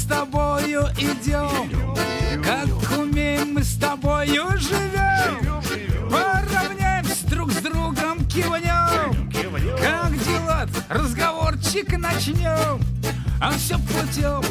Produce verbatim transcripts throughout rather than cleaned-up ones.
с тобою идем, как умеем мы с тобою живем. Поравняемся друг с другом, кивнем, как дела, разговорчик начнем, а все путем,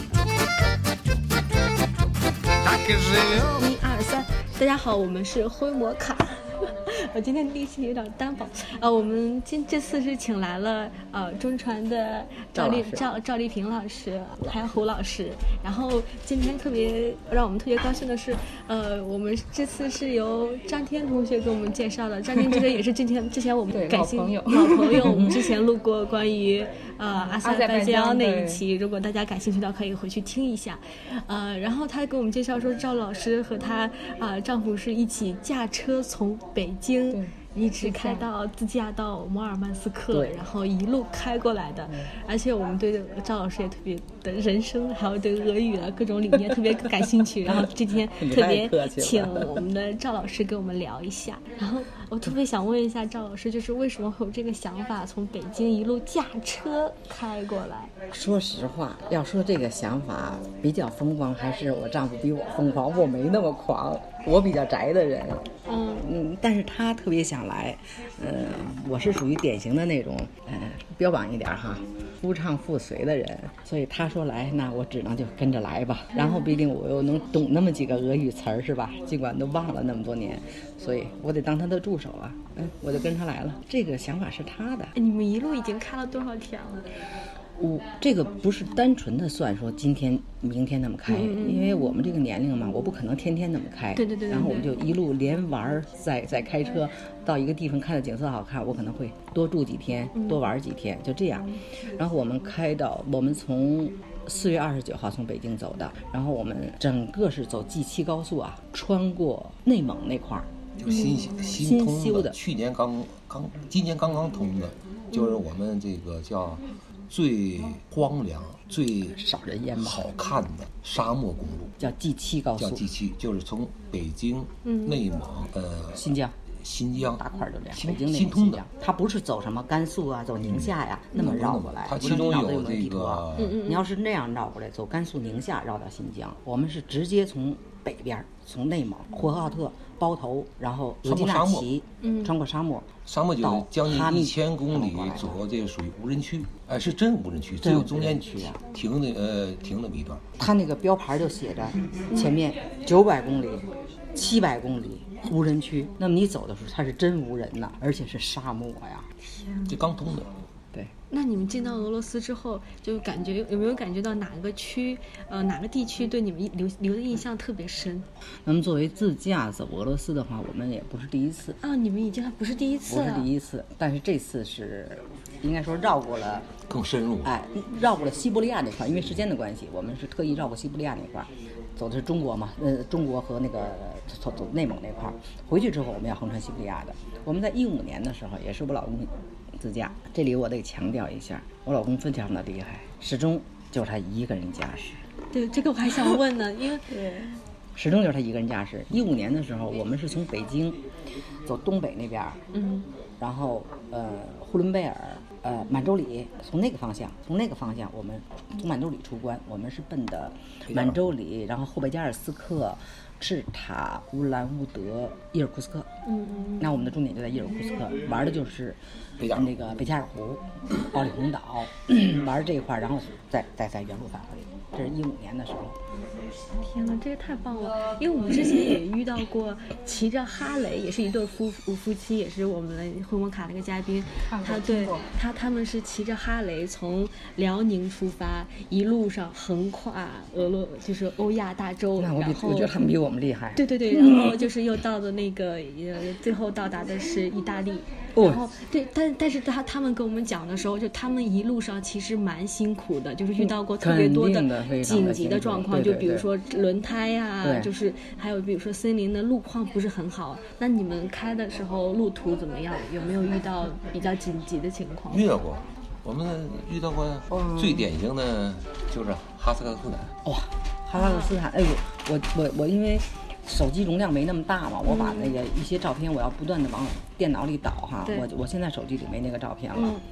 так и живем. 一二三，大家好，我们是灰摩卡。我今天力气有点单薄，呃，我们今这次是请来了呃中传的赵丽赵赵丽萍老师，还有胡老师。然后今天特别让我们特别高兴的是，呃，我们这次是由张天同学给我们介绍的。张天同学也是之前之前我们感兴趣老朋友，我们之前录过关于呃阿塞拜疆那一期，如果大家感兴趣的可以回去听一下。呃，然后他给我们介绍说，赵老师和她啊、呃、丈夫是一起驾车从北京。一直开到自驾到摩尔曼斯克，然后一路开过来的。而且我们对赵老师也特别的人生还有对俄语啊各种理念特别感兴趣，然后今天特别请我们的赵老师跟我们聊一下。然后我特别想问一下赵老师，就是为什么会有这个想法从北京一路驾车开过来？ 说实话，要说这个想法比较疯狂，还是我丈夫比我疯狂，我没那么狂，我比较宅的人。嗯嗯，但是他特别想来，呃，我是属于典型的那种，呃，标榜一点哈，夫唱妇随的人，所以他说来，那我只能就跟着来吧。然后毕竟我又能懂那么几个俄语词儿，是吧？尽管都忘了那么多年，所以我得当他的助手啊。嗯，我就跟他来了。这个想法是他的。 你们一路已经开了多少天了？ 我这个不是单纯的算说今天明天那么开、嗯、因为我们这个年龄嘛，我不可能天天那么开。 对对 对, 对, 对。 然后我们就一路连玩再再开车到一个地方，看着景色好看，我可能会多住几天，多玩几天，就这样。然后我们开到我们从四月二十九号从北京走的，然后我们整个是走 G 七 高速啊，穿过内蒙那块儿， 就新新通的，去年刚刚今年刚刚通的，就是我们这个叫最荒凉、最少人烟、 好看的沙漠公路， 叫 G 七 高速。 叫 G 七，就是从北京、嗯、内蒙、呃新疆、 新疆大块儿就这样。 新北京新通的， 它不是走什么甘肃啊、走宁夏呀、嗯、那么绕过来。 它其中有这个， 你要是那样绕过来，走甘肃、宁夏绕到新疆，我们是直接从北边，从内蒙、呼和浩特、包头，然后额济纳旗，嗯，穿过沙漠。 沙漠就将近一千公里左右，这个属于无人区，哎，是真无人区，只有中间停的呃停那么一段。 它那个标牌就写着前面九百公里、七百公里无人区。那么你走的时候，它是真无人呐，而且是沙漠呀。 这刚通的。 对。 那你们进到俄罗斯之后，就感觉有没有感觉到哪个区，呃，哪个地区对你们留留的印象特别深？ 那么作为自驾走俄罗斯的话，我们也不是第一次啊、哦，你们已经还不是第一次了， 不是第一次，但是这次是应该说绕过了更深入， 哎，绕过了西伯利亚那块，因为时间的关系，我们是特意绕过西伯利亚那块，走的是中国嘛，呃，中国和那个走走内蒙那块，回去之后我们要横穿西伯利亚的。我们在一五年的时候，也是我老公自驾，这里我得强调一下，我老公非常的厉害，始终就是他一个人驾驶。 对，这个我还想问呢，因为对，始终就是他一个人驾驶。一五年的时候，我们是从北京走东北那边，嗯，然后呃呼伦贝尔、呃满洲里，从那个方向，从那个方向我们从满洲里出关，我们是奔的满洲里，然后后贝加尔斯克、赤塔、乌兰乌德、伊尔库斯克。嗯嗯。那我们的重点就在伊尔库斯克，玩的就是那个贝加尔湖、奥里洪岛，玩这一块，然后再再再原路返回。这是一五年的时候。 天哪，这个太棒了！因为我们之前也遇到过骑着哈雷，也是一对夫夫妻，也是我们的灰摩卡那个嘉宾。他对他他们是骑着哈雷从辽宁出发，一路上横跨俄罗就是欧亚大洲。 那我然后我觉得他们比我们厉害。 对对对，然后就是又到的那个呃，最后到达的是意大利。然后对，但但是他他们跟我们讲的时候，就他们一路上其实蛮辛苦的，就是遇到过特别多的紧急的状况，就比如说轮胎啊，就是还有比如说森林的路况不是很好。那你们开的时候路途怎么样？有没有遇到比较紧急的情况？ 遇到过，我们遇到过最典型的就是哈萨克斯坦。 哇、哦，哈萨克斯坦，哎呦，我我我因为手机容量没那么大嘛，我把那个一些照片我要不断的往电脑里导哈，我我现在手机里没那个照片了。嗯，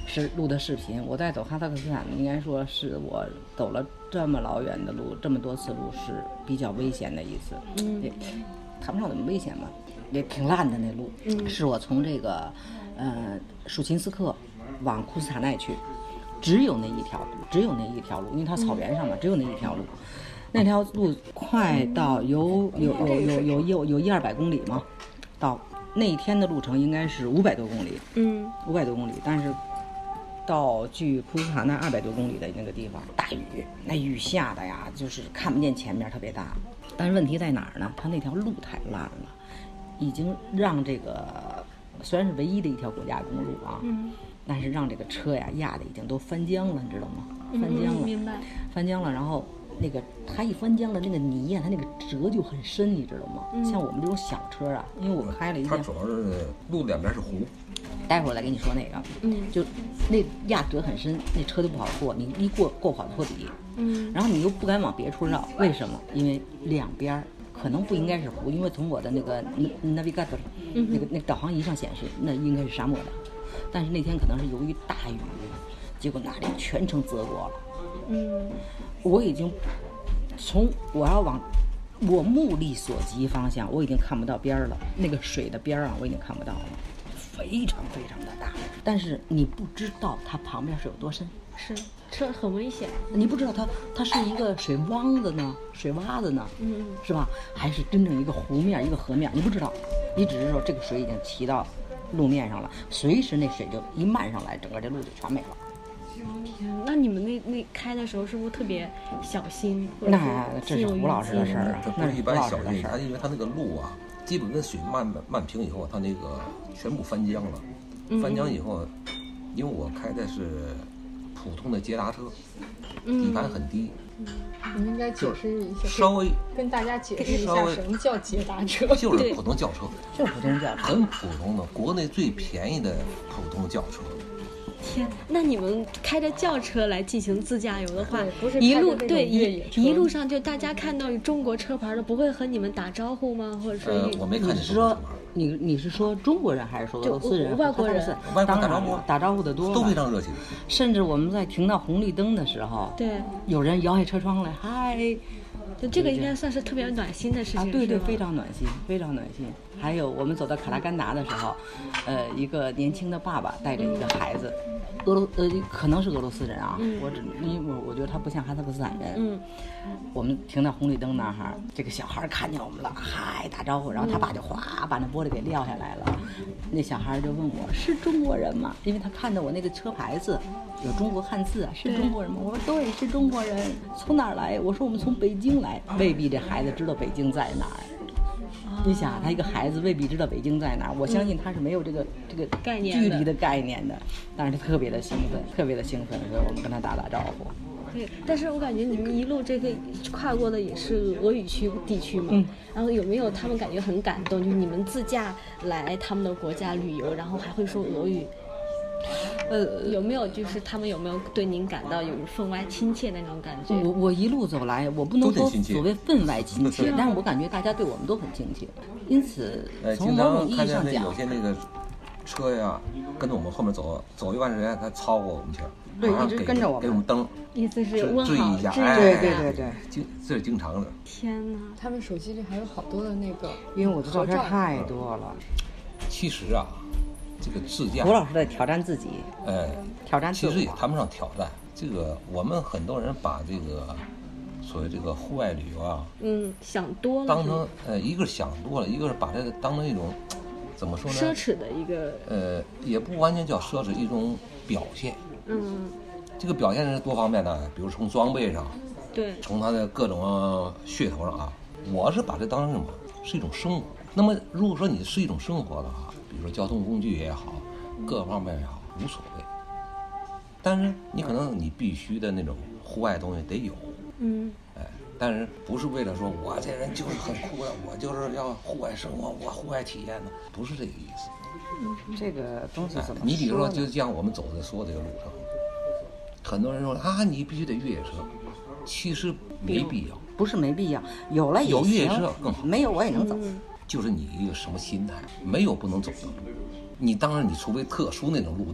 是录的视频。我在走哈萨克斯坦，应该说是我走了这么老远的路，这么多次路是比较危险的一次。嗯，也谈不上怎么危险吧，也挺烂的那路。嗯，是我从这个呃舒琴斯克往库斯塔奈去，只有那一条路，只有那一条路，因为它草原上嘛，只有那一条路。那条路快到有有有有有有有一二百公里嘛，到那一天的路程应该是五百多公里，嗯，五百多公里，但是到距库斯塔那二百多公里的那个地方，大雨，那雨下的呀，就是看不见前面，特别大。但是问题在哪儿呢？它那条路太烂了，已经让这个虽然是唯一的一条国家公路啊，嗯，但是让这个车呀压的已经都翻浆了，你知道吗？翻浆了， 嗯、明白？ 翻浆了，然后。那个它一翻浆了，那个泥呀、啊，它那个折就很深，你知道吗？嗯、像我们这种小车啊，因为我开了一辆， 它主要是路两边是湖。 待会儿来跟你说那个，嗯，就那压折很深，那车就不好过，你一过过不好托底，嗯，然后你又不敢往别处绕，为什么？因为两边可能不应该是湖，因为从我的那个 navigator、嗯、那个那个导航仪上显示那应该是沙漠的，但是那天可能是由于大雨，结果那里全程泽过了。嗯，我已经从我要往我目力所及方向，我已经看不到边儿了。那个水的边儿啊，我已经看不到了，非常非常的大。但是你不知道它旁边是有多深， 是车很危险。 你不知道它它是一个水洼子呢，水洼子呢，嗯，是吧？还是真正一个湖面，一个河面？你不知道，你只是说这个水已经提到路面上了，随时那水就一漫上来，整个这路就全没了。 天，那你们那那开的时候是不是特别小心？ 那这是胡老师的事儿啊， 那是一般小心。他因为他那个路啊，基本跟水漫漫平以后，他那个全部翻浆了。翻浆以后，因为我开的是普通的捷达车，底盘很低。 你应该解释一下， 稍微跟大家解释一下什么叫捷达车， 就是普通轿车， 就是普通轿车， 很普通的，国内最便宜的普通轿车。 天，那你们开着轿车来进行自驾游的话， 不是一路对一一路上就大家看到中国车牌的，不会和你们打招呼吗？或者是、 呃、我没看见是说你你是说中国人还是说俄罗斯人？ 外国人， 外国打招呼打招呼的多， 都非常热情。 甚至我们在停到红绿灯的时候， 对， 有人摇下车窗来，嗨。 就这个应该算是特别暖心的事情啊！ 对对，非常暖心，非常暖心。还有我们走到卡拉干达的时候，呃，一个年轻的爸爸带着一个孩子，俄罗呃可能是俄罗斯人啊，嗯、我只因为我我觉得他不像哈萨克斯坦人。嗯，我们停到红绿灯那儿哈，这个小孩看见我们了，嗨打招呼，然后他爸就哗把那玻璃给撂下来了。那小孩就问我是中国人吗？因为他看到我那个车牌子有中国汉字啊，是中国人吗？我说对，是中国人。从哪儿来？我说我们从北京来。未必这孩子知道北京在哪儿。哦、你想，他一个孩子未必知道北京在哪儿，我相信他是没有这个、嗯、这个概念距离的概念的。但是他特别的兴奋，特别的兴奋，所以我们跟他打打招呼。 对，但是我感觉你们一路这个跨过的也是俄语区地区嘛，嗯、然后有没有他们感觉很感动？就是你们自驾来他们的国家旅游，然后还会说俄语。呃，有没有就是他们有没有对您感到有分外亲切的那种感觉？ 我我一路走来，我不能说所谓分外亲切，但是我感觉大家对我们都很亲切，因此从某种意义上讲， 有些那个车呀跟着我们后面走，走一段时间他超过我们去， 对，一直跟着我们， 给我们蹬， 意思是问好， 注意一下，哎， 对对对对， 经这是经常的。 天哪， 他们手机里还有好多的那个， 因为我的照片太多了。 其实啊。这个自驾， 胡老师在挑战自己， 呃， 挑战其实也谈不上挑战。这个我们很多人把这个所谓这个户外旅游啊， 嗯，想多了， 当成呃，一个是想多了，一个是把这个当成一种怎么说呢？ 奢侈的一个， 呃，也不完全叫奢侈，一种表现。 嗯， 这个表现是多方面的，比如从装备上， 对， 从它的各种噱头上啊，我是把这当成什么？是一种生活。那么如果说你是一种生活的话，比如说交通工具也好，各方面也好，无所谓。但是你可能你必须的那种户外东西得有， 嗯， 哎，但是不是为了说我这人就是很酷的，我就是要户外生活，我户外体验的，不是这个意思。 嗯，这个东西怎么说呢？ 你比如说，就像我们走的说这个路上，很多人说啊，你必须得越野车，其实没必要， 不是没必要，有了也有越野车更好， 没有我也能走。 嗯， 就是你一个什么心态，没有不能走的路。你当然，你除非特殊那种路段，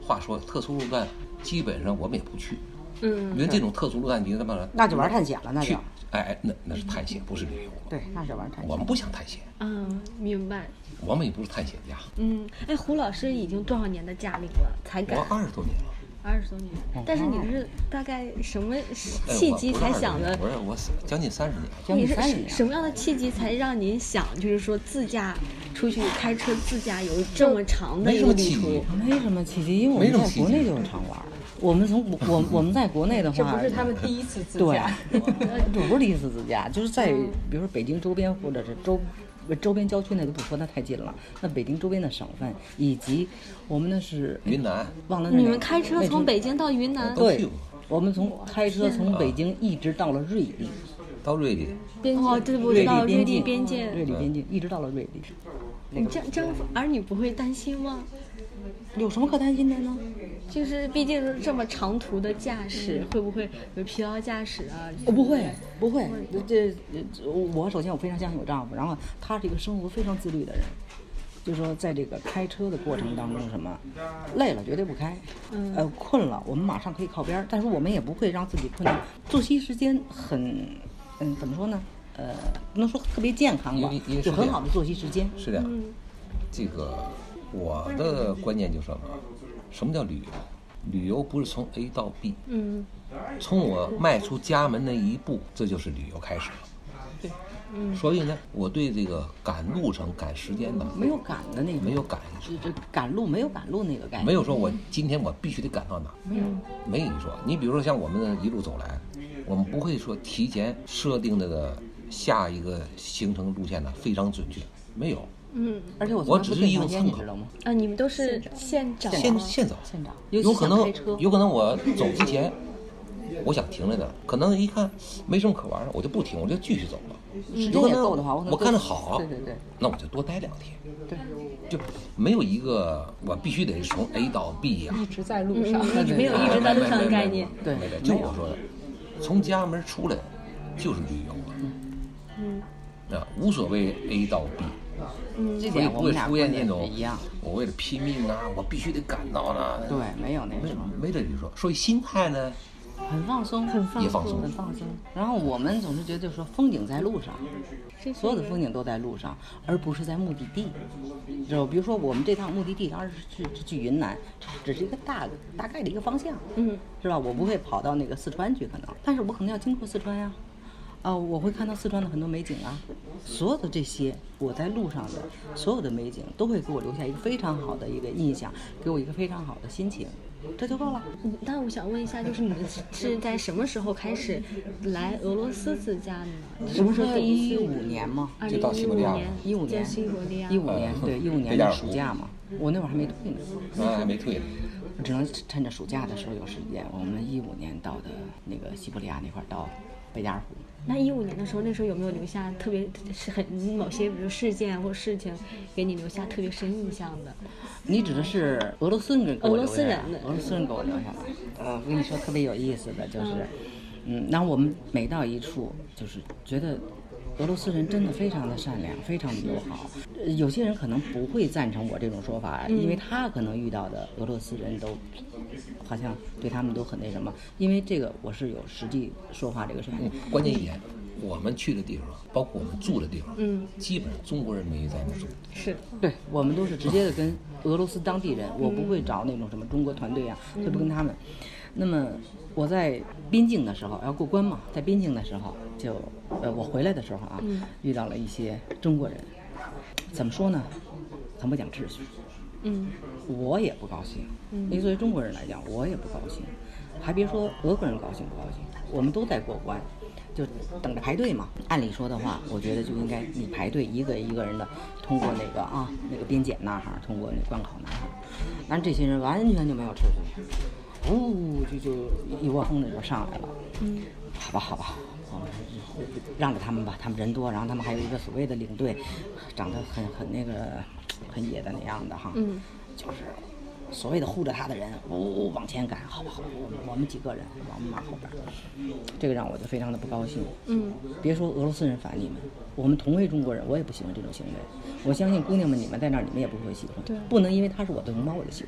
话说特殊路段基本上我们也不去， 嗯， 因为这种特殊路段你他妈那就玩探险了，那就去，哎，那那是探险，不是旅游。 对，那是玩探险。 我们不想探险， 嗯，明白。 我们也不是探险家。 嗯，哎，胡老师已经多少年的驾龄了？才敢我二十多年了。 二十多年，但是你是大概什么契机才想的？ 不是我将近三十年， 将近三十年。什么样的契机才让您想，就是说自驾出去开车自驾游这么长的一个旅途？ 没什么契机，因为我们在国内就常玩。我们从我我们在国内的话， 这不是他们第一次自驾， 对，这不是第一次自驾，就是在比如说北京周边或者是周。周边郊区那就不说，那太近了。那北京周边的省份，以及我们那是云南， 忘了你们开车从北京到云南？ 对，我们从开车从北京一直到了瑞丽， 到瑞丽边哦，对，我知道瑞丽边界， 瑞丽边境一直到了瑞丽。 你这这样儿女不会担心吗？ 有什么可担心的呢？ 就是毕竟是这么长途的驾驶，会不会有疲劳驾驶啊？ 我不会，不会。这我首先我非常相信我丈夫，然后他是一个生活非常自律的人，就是说在这个开车的过程当中，什么累了绝对不开， 嗯， 呃困了我们马上可以靠边，但是我们也不会让自己困难。作息时间很，嗯，怎么说呢？呃，不能说特别健康吧，就很好的作息时间。 是这样， 嗯、 这个我的观念就是什么？什么叫旅游？旅游不是从 A 到 B， 嗯， 从我迈出家门那一步，这就是旅游开始了。 对，嗯， 所以呢，我对这个赶路程、赶时间的没有赶的那个， 没有赶， 这赶路没有赶路那个概念， 没有说我今天我必须得赶到哪， 没有， 没你说。你比如说像我们的一路走来，我们不会说提前设定这个下一个行程路线呢非常准确，没有。 嗯， 而且我我只是一个参考， 知道吗？ 啊，你们都是现找， 现现找， 现找， 有可能有可能我走之前，我想停在那，可能一看没什么可玩的，我就不停，我就继续走了。 时间也够的话， 我看着好， 对对对， 那我就多待两天。 对， 就没有一个我必须得从 A 到 B 呀、 啊，一直在路上， 嗯、没有一直在路上的概念。 对， 没的，就我说的，从家门出来就是旅游了。 嗯， 啊，无所谓 A 到 B。 嗯，这点不会出现那种一样。 我为了拼命啊，我必须得赶到呢。 对，没有那没种， 没这你说，所以心态呢， 很放松， 很放松， 也放松， 很放松。然后我们总是觉得说，风景在路上，所有的风景都在路上，而不是在目的地。就比如说我们这趟目的地当然是去去云南，只是一个大大概的一个方向， 嗯， 是吧？我不会跑到那个四川去，可能，但是我可能要经过四川呀。啊、呃，我会看到四川的很多美景啊，所有的这些我在路上的所有的美景都会给我留下一个非常好的一个印象，给我一个非常好的心情，这就够了。 那我想问一下，就是你们是在什么时候开始来俄罗斯自驾的呢？ 什么时候？一五年吗？ 就到西伯利亚， 一五年， 西伯利亚， 一五年，对，一五年的暑假嘛，我那会儿还没退呢， 啊，还没退呢， 只能趁着暑假的时候有时间。我们一五年到的那个西伯利亚那块儿，到贝加尔湖。 那一五年的时候，那时候有没有留下特别是很某些比如事件或事情，给你留下特别深印象的？ 你指的是俄罗斯人给我留下来？ 俄罗斯人的， 俄罗斯人给我留下来。呃，我跟你说特别有意思的就是，嗯，然后我们每到一处，就是觉得俄罗斯人真的非常的善良，非常的友好。呃、有些人可能不会赞成我这种说法， 嗯、 因为他可能遇到的俄罗斯人都好像对他们都很那什么。因为这个我是有实际说话这个事情、 嗯。关键一点，我们去的地方，包括我们住的地方， 嗯， 基本上中国人没在那住。 是， 对，我们都是直接的跟俄罗斯当地人，我不会找那种什么中国团队啊，就不跟他们。那么我在边境的时候要过关嘛，在边境的时候就呃我回来的时候啊， 嗯、 遇到了一些中国人，怎么说呢？很不讲秩序。 嗯， 我也不高兴。 嗯， 因为作为中国人来讲，我也不高兴。还别说俄国人高兴不高兴，我们都在过关，就等着排队嘛。按理说的话，我觉得就应该你排队一个一个人的通过那个啊那个边检那哈，通过那关口那哈。但是这些人完全就没有秩序。呜、哦，就就一窝蜂的就上来了。 嗯， 好吧，好吧，我们让着他们吧，他们人多，然后他们还有一个所谓的领队，长得很很那个很野的那样的哈。 嗯， 就是所谓的护着他的人，呜、哦、往前赶，好不好？我们我们几个人往我们马后边，这个让我就非常的不高兴。 嗯， 别说俄罗斯人烦你们，我们同为中国人，我也不喜欢这种行为。我相信姑娘们，你们在那儿，你们也不会喜欢。 对， 不能因为他是我的同胞，我就喜欢他。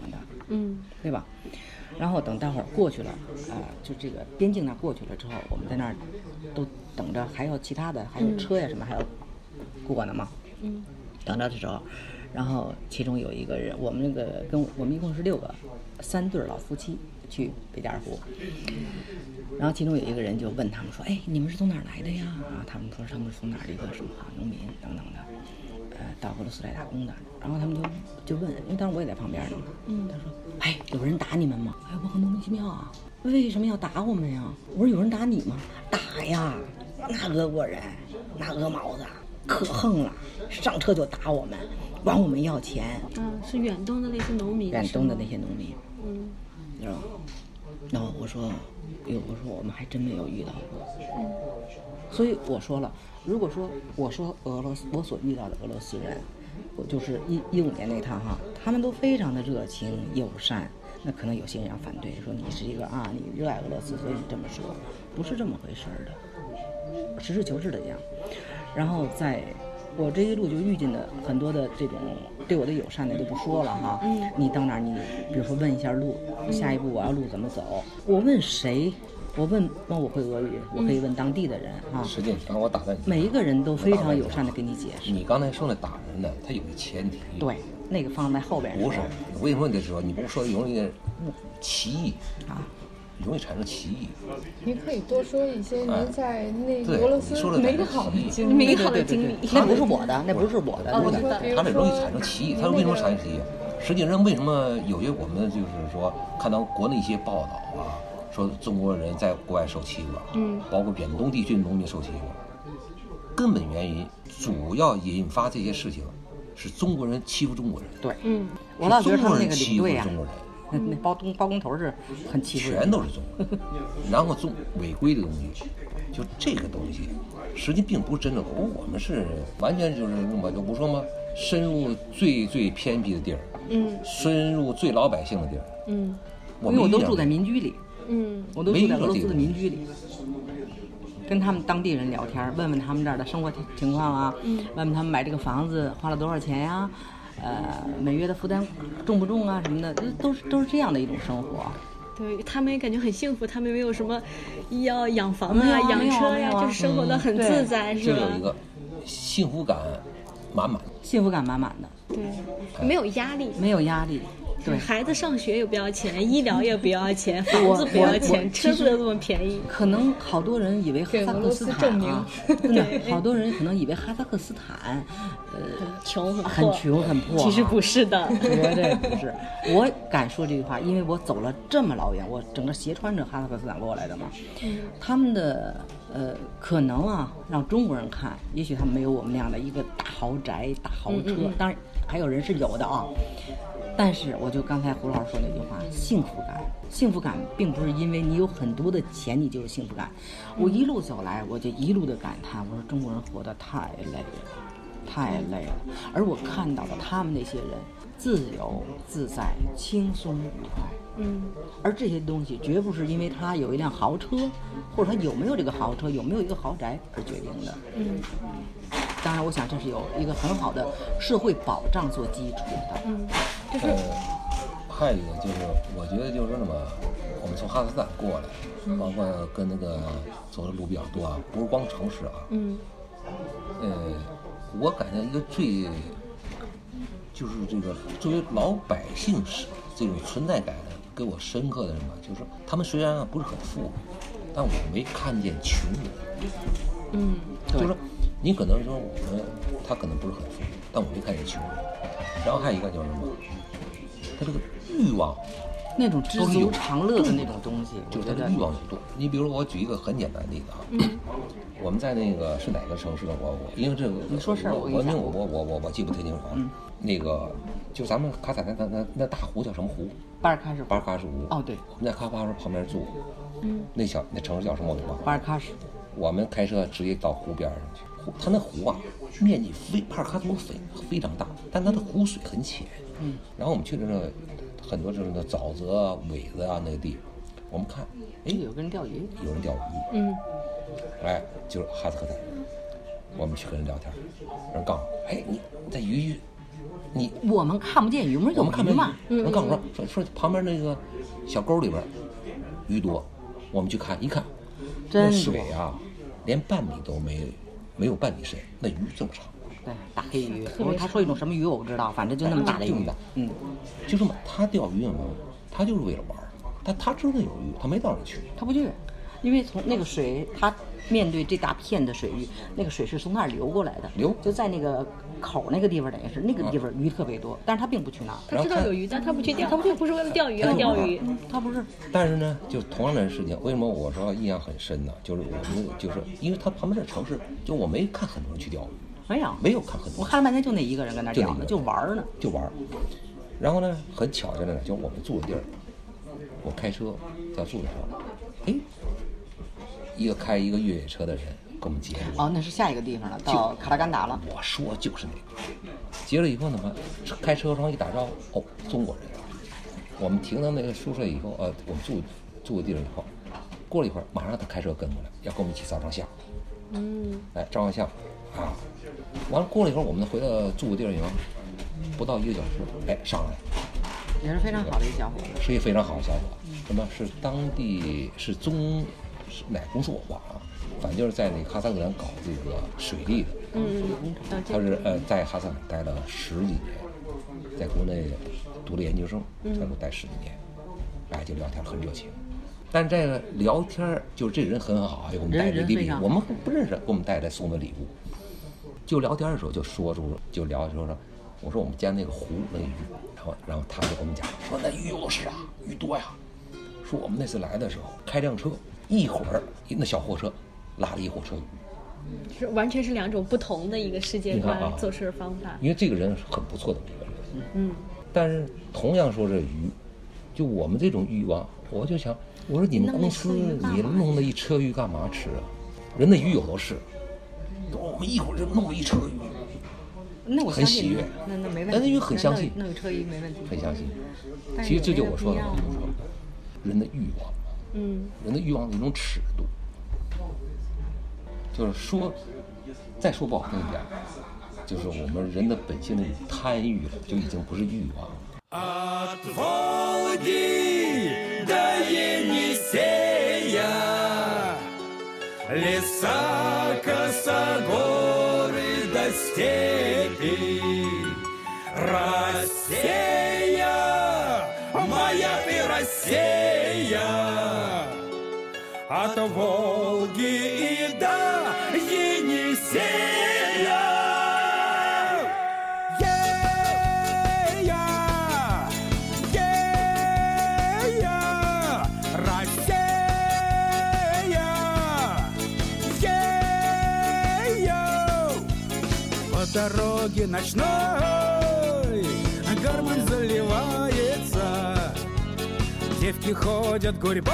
嗯， 对吧？然后等待会儿过去了，啊、呃，就这个边境那过去了之后，我们在那儿都等着，还有其他的，还有车呀什么，还要过呢嘛。 嗯， 等着的时候，然后其中有一个人，我们那个跟我们一共是六个，三对老夫妻去北加尔湖，然后其中有一个人就问他们说：“哎，你们是从哪儿来的呀？”啊，他们说他们是从哪儿的一个什么农民等等的，呃，到俄罗斯来打工的。然后他们就就问，因为当时我也在旁边呢，嗯，他说：“哎，有人打你们吗？”哎，我很莫名其妙啊，为什么要打我们呀？我说：“有人打你吗？”打呀，那俄国人，那鹅毛子可横了，上车就打我们，管我们要钱。 嗯，是远东的那些农民。 远东的那些农民， 嗯， 知道吗？然后我说，哟，我说我们还真没有遇到过。 嗯， 所以我说了，如果说我说俄罗斯我所遇到的俄罗斯人，我就是一一五年那趟哈，他们都非常的热情友善。那可能有些人要反对，说你是一个啊，你热爱俄罗斯，所以你这么说，不是这么回事儿的，实事求是的讲。然后在我这一路就遇见的很多的这种对我的友善的就不说了哈。嗯，你到哪儿你比如说问一下路，下一步我要路怎么走，我问谁？我问问我会俄语，我可以问当地的人哈。 实际上我打断你， 每一个人都非常友善的给你解释。 你刚才说的打人呢，它有个前提。 对，那个放在后边。 不是，为什么你得说？你不是说容易歧义啊？ 容易产生歧义。 您可以多说一些您在那对俄罗斯美好的经历。 美好的经历。 那不是我的，那不是我的。 哦，对， 他这容易产生歧义。他为什么产生歧义？实际上，为什么有些我们就是说看到国内一些报道啊，说中国人在国外受欺负，嗯，包括远东地区的农民受欺负，根本原因主要引发这些事情是中国人欺负中国人。 对，嗯，我倒觉得他们那个领队啊， 中国人。 那那包工包工头是很欺负人， 全都是中国人，然后中违规的东西，就这个东西，实际并不是真正。我我们是完全就是我就不说吗？深入最最偏僻的地儿，嗯，深入最老百姓的地儿， 嗯， 因为我都住在民居里， 嗯， 我都住在俄罗斯的民居里，跟他们当地人聊天，问问他们这儿的生活情况啊，嗯，问问他们买这个房子花了多少钱呀、啊。呃，每月的负担重不重啊什么的，都是都是这样的一种生活。 对，他们也感觉很幸福，他们没有什么要养房啊、养车呀、啊，就是生活的很自在， 嗯、 是吧？ 就有一个幸福感满满， 幸福感满满的。 对，没有压力， 没有压力。对， 孩子上学也不要钱，医疗也不要钱，房子不要钱，车子都这么便宜。 可能好多人以为哈萨克斯坦啊，真的，好多人可能以为哈萨克斯坦，呃， 穷很很穷很破、啊。 其实不是的， 绝对不是。我敢说这句话，因为我走了这么老远，我整个斜穿着哈萨克斯坦过来的嘛。嗯、他们的呃，可能啊，让中国人看，也许他们没有我们那样的一个大豪宅、大豪车，嗯嗯当然还有人是有的啊。但是，我就刚才胡老师说那句话，幸福感，幸福感并不是因为你有很多的钱你就有幸福感。我一路走来，我就一路的感叹，我说中国人活得太累了，太累了。而我看到了他们那些人自由自在、轻松愉快。嗯，而这些东西绝不是因为他有一辆豪车，或者他有没有这个豪车，有没有一个豪宅而决定的。嗯。当然，我想这是有一个很好的社会保障做基础的。嗯， 就是。 呃，还有一个就是，我觉得就是那么，我们从哈萨克斯坦过来，嗯、包括跟那个走的路比较多啊，不是光城市啊。嗯。呃，我感觉一个最，就是这个作为老百姓是这种存在感给我深刻的什么，就是说他们虽然啊不是很富，但我没看见穷人。 嗯， 就是说。你可能说我们他可能不是很富，但我没看见穷人。然后还有一个就是什么，他这个欲望， 那种知足常乐的那种东西， 就是他的欲望很多。你比如说，我举一个很简单的例子啊，嗯、我们在那个是哪个城市的？我我因为这个你说事儿， 我我我我我我记不太清楚啊。嗯、那个就咱们卡萨那那那那大湖叫什么湖？ 巴尔喀什。 巴尔喀什湖。 哦，对。 我们在喀巴什旁边住，嗯，那小那城市叫什么？我忘了。 巴尔喀什。 我们开车直接到湖边上去。它那湖啊，面积非帕尔喀什湖非非常大，但它的湖水很浅。嗯，然后我们去的那个很多就是那沼泽啊、苇子啊那个地，我们看，哎， 有个人钓鱼， 有人钓鱼。嗯，哎，就是哈萨克斯坦人，我们去跟人聊天，人告诉我，哎，你在鱼， 你我们看不见鱼，我们有我们看不鱼嘛？ 见鱼，人告诉我说说说旁边那个小沟里边鱼多，我们去看一看，那真多水啊，连半米都没没有半米深，那鱼这么长。 对，大黑鱼。我说他说一种什么鱼我不知道，反正就那么大的鱼就这么大。 嗯， 就这么，他钓鱼嘛，他就是为了玩儿，但他知道有鱼，他没到那去。 他不去，因为从那个水，他面对这大片的水域，那个水是从那儿流过来的， 流就在那个口那个地方，等于是那个地方鱼特别多，但是他并不去那儿。 他知道有鱼，但他不去钓，他不去不是为了钓鱼而钓鱼。 他不是。 但是呢，就同样的事情，为什么我说印象很深呢？就是我们就是因为他旁边的城市，就我没看很多人去钓鱼。 没有， 没有看很多， 我看了半天就那一个人跟那钓呢，就玩儿呢， 就玩儿。然后呢，很巧的呢，就我们住的地儿，我开车要住的时候，哎，一个开一个越野车的人跟我们截住。 哦，那是下一个地方了，到卡拉干达了。 我说就是那个，截了以后呢嘛，开车上一打招呼，哦，中国人。我们停到那个宿舍以后，呃，我们住住的地方以后，过了一会儿，马上他开车跟过来，要跟我们一起照张相。嗯，来照张相，啊。完了，过了一会儿，我们回到住的地儿以后，不到一个小时，哎，上来， 也是非常好的一小伙子， 是一个非常好的小伙子。什么是当地是中是哪公司我忘了，反正就是在那个哈萨克斯坦搞这个水利的。 嗯嗯， 他是呃在哈萨克斯坦待了十几年，在国内读了研究生，在国待十几年，哎，就聊天很热情。但这个聊天就是这人很好，给我们带的礼物，我们不认识，给我们带来送的礼物。就聊天的时候就说出，就聊说说，我说我们家那个湖那个鱼，然后然后他就跟我们讲说那鱼有的是啊，鱼多呀。说我们那次来的时候开辆车，一会儿那小货车拉了一货车鱼， 是完全是两种不同的一个世界观、啊、做事方法。 因为这个人是很不错的一个人， 嗯， 但是同样说这鱼，就我们这种欲望，我就想，我说你们公司你弄那一车鱼干嘛吃啊？人的鱼有的是。我们一会儿就弄了一车鱼， 那我很喜悦， 那那没问题， 那鱼很相信， 弄一车鱼没问题， 很相信。其实这就我说的，就是说人的欲望， 嗯， 人的欲望的一种尺度，就是说，再说不好听一点，就是我们人的本性的贪欲了，就已经不是欲望了。 От Волги до Енисея, леса, косогоры до степи, Россия, моя ты Россия, от Волги и до Енисея. Дороги ночной гармонь заливается, девки ходят гурьбой,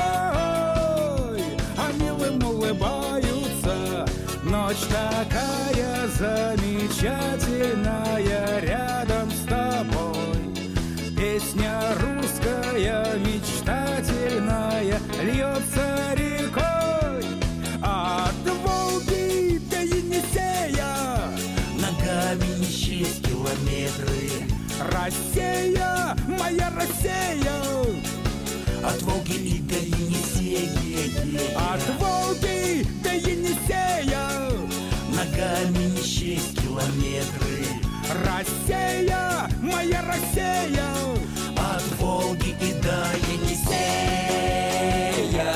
а милым улыбаются. Ночь такая замечательная рядом с тобой. Песня русская мечтательная льется рекой от Волги до Енисея. Ногами не счесть километры. Россия, моя Россия, от Волги и до Енисея. От Волги до Енисея. Ногами не счесть километры. Россия, моя Россия, от Волги и до Енисея.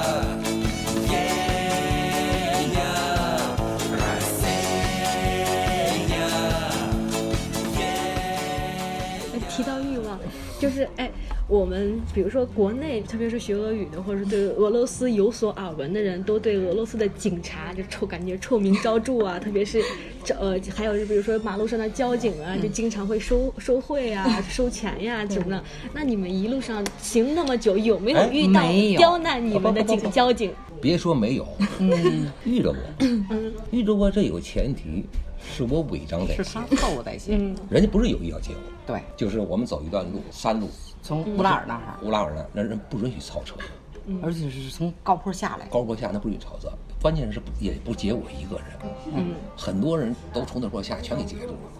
Yeah. 提到欲望，就是哎，我们比如说国内，特别是学俄语的，或者是对俄罗斯有所耳闻的人，都对俄罗斯的警察就臭感觉臭名昭著啊，特别是呃，还有比如说马路上的交警啊，就经常会收收贿啊、收钱呀、啊、什么的。那你们一路上行那么久，有没有遇到刁难你们的警交警？ 别说没有，嗯，遇着过，嗯，遇着过。这有个前提，是我违章在先， 是他凑合在先， 嗯， 人家不是有意要接我， 对， 就是我们走一段路，山路， 从乌拉尔那儿， 乌拉尔那那人不允许超车， 嗯，而且是从高坡下来， 高坡下那不允许超车，关键是也不接我一个人，嗯，很多人都从那坡下全给截住了，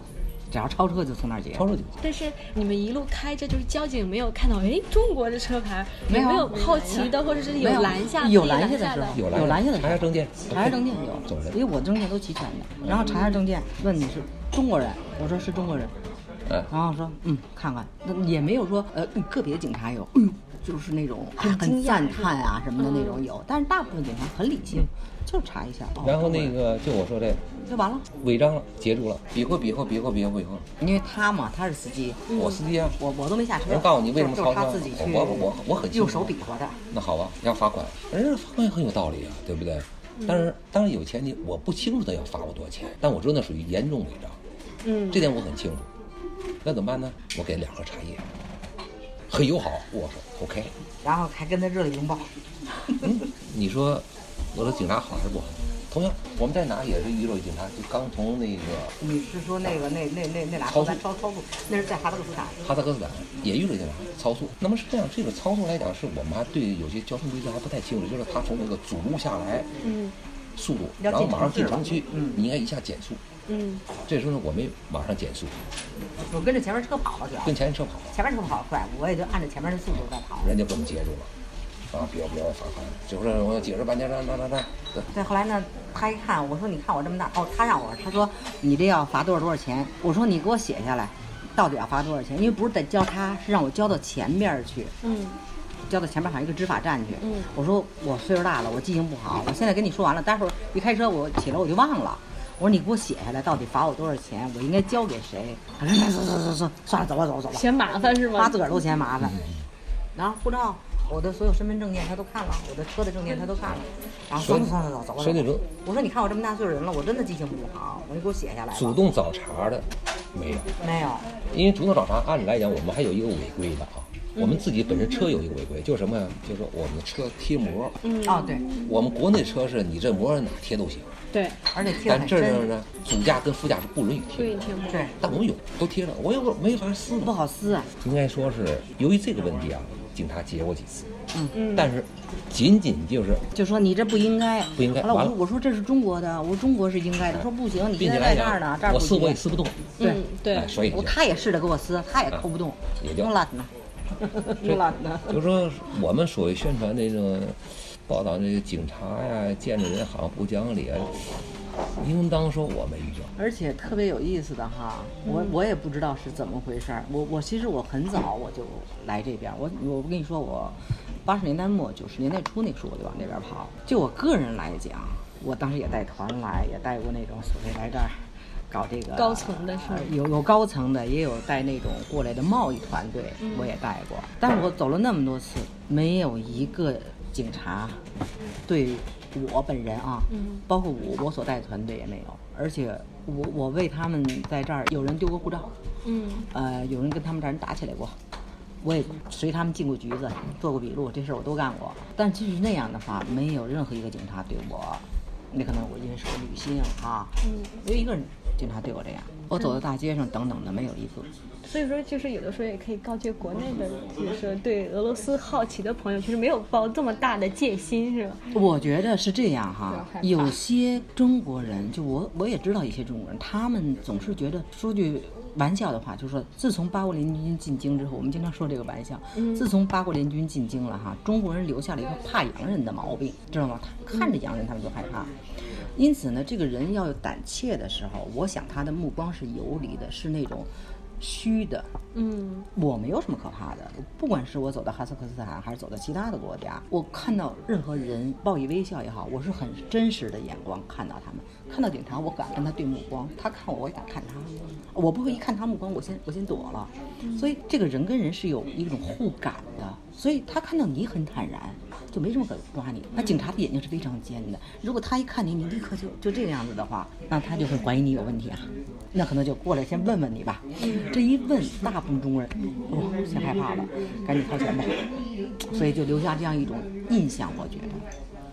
只要超车就从那儿截。 超车就。 但是你们一路开着，就是交警没有看到，哎，中国的车牌， 没有没有好奇的，或者是有拦下， 有拦下的时候， 有有拦下的时候， 查下证件， 查下证件有，因为我证件都齐全的。然后查下证件，问你是中国人，我说是中国人， 嗯， 然后说嗯，看看，那也没有说呃个别警察有，哎呦，就是那种很很赞叹啊什么的那种有，但是大部分警察很理性，就是查一下。哦、 然后那个就我说这个就完了， 违章了，截住了，比划比划比划比划比划。 因为他嘛，他是司机， 嗯、我司机啊， 我我都没下车。 人告诉你为什么超车， 他自己去， 我我我很用手比划的。 那好吧，要罚款，人家罚款也很有道理啊，对不对？但是当然有前提，我不清楚他要罚我多少钱，但我知道那属于严重违章， 嗯， 这点我很清楚。那怎么办呢？我给两盒茶叶，很友好，我说 OK， 然后还跟他热烈拥抱。 嗯，你说我的警察好还是不好？同样，我们在哪也是遇到警察，就刚从那个。 你是说那个那那那那俩超速超超速？那是在哈萨克斯坦。 哈萨克斯坦也遇到警察超速。那么是这样，这个超速来讲，是我们还对有些交通规则还不太清楚，就是他从那个主路下来， 嗯， 速度，然后马上进城区， 嗯， 你应该一下减速， 嗯， 这时候呢，我没马上减速， 我跟着前面车跑了，主要跟前面车跑， 前面车跑快，我也就按照前面的速度在跑， 人家给我们截住了。啊，别别罚款！就是我解释半天，让让让让。 对，后来呢，他一看，我说你看我这么大，哦，他让我，他说你这要罚多少多少钱？我说你给我写下来，到底要罚多少钱？因为不是得交他，是让我交到前边去， 嗯， 交到前边好像一个执法站去。 嗯， 我说我岁数大了，我记性不好，我现在跟你说完了，待会儿一开车我起来我就忘了。我说你给我写下来，到底罚我多少钱？我应该交给谁？他说走走走走，算了，走吧走吧走吧。 嫌麻烦是吗？ 花自个儿都嫌麻烦。然后护照。我的所有身份证件他都看了，我的车的证件他都看了，然后走走走走走走走。我说你看我这么大岁数人了，我真的记性不好，我就给我写下来。 主动找茬的没有， 没有， 因为主动找茬，按理来讲我们还有一个违规的啊，我们自己本身车有一个违规，就是什么呀？就是我们的车贴膜。 嗯哦对， 我们国内车是你这膜哪贴都行。 对， 而且贴得很深。 但这呢，主驾跟副驾是不允许贴。 不允许贴膜。 对， 但我们有都贴了，我有没法撕， 不好撕啊。 应该说是由于这个问题啊。警察截过几次， 嗯嗯， 但是仅仅就是就说你这不应该， 不应该。 完了，我说我说这是中国的，我说中国是应该的，说不行，你现在在这儿呢，这儿我撕我也撕不动， 对对， 哎，所以我他也试着给我撕，他也抠不动， 也就懒呢，懒呢。 就是说我们所谓宣传那种报道，这个警察呀见着人好像不讲理啊。应当说我没遇到， 而且特别有意思的哈，我我也不知道是怎么回事儿。我我其实我很早我就来这边，我我不跟你说，我八十年代末九十年代初那时候我就往这边跑。就我个人来讲，我当时也带团来，也带过那种所谓来这儿搞这个高层的是吧？ 有有高层的，也有带那种过来的贸易团队，我也带过。但是我走了那么多次，没有一个警察对我本人啊， 嗯， 包括我我所带的团队也没有，而且我我为他们在这儿有人丢过护照， 嗯， 呃，有人跟他们这儿人打起来过，我也随他们进过局子，做过笔录，这事儿我都干过。但即使那样的话，没有任何一个警察对我，那可能我因为是个女性啊， 嗯， 没有一个人警察对我这样。我走到大街上等等的，没有一个。 所以说，就是有的时候也可以告诫国内的，就是说对俄罗斯好奇的朋友，其实没有抱这么大的戒心，是吧？ 我觉得是这样哈，有些中国人，就我我也知道一些中国人，他们总是觉得，说句玩笑的话，就是说，自从八国联军进京之后，我们经常说这个玩笑， 嗯， 自从八国联军进京了哈，中国人留下了一个怕洋人的毛病，知道吗？他看着洋人他们就害怕。因此呢，这个人要有胆怯的时候，我想他的目光是游离的，是那种虚的。 嗯， 我没有什么可怕的，不管是我走到哈萨克斯坦还是走到其他的国家，我看到任何人报以微笑也好，我是很真实的眼光看到他们，看到警察我敢跟他对目光，他看我我也敢看他，我不会一看他目光我先我先躲了，所以这个人跟人是有一种互感的，所以他看到你很坦然，就没什么可抓你。那警察的眼睛是非常尖的，如果他一看你，你立刻就就这个样子的话，那他就会怀疑你有问题啊，那可能就过来先问问你吧。这一问，大部分中国人哦先害怕了，赶紧掏钱吧，所以就留下这样一种印象，我觉得。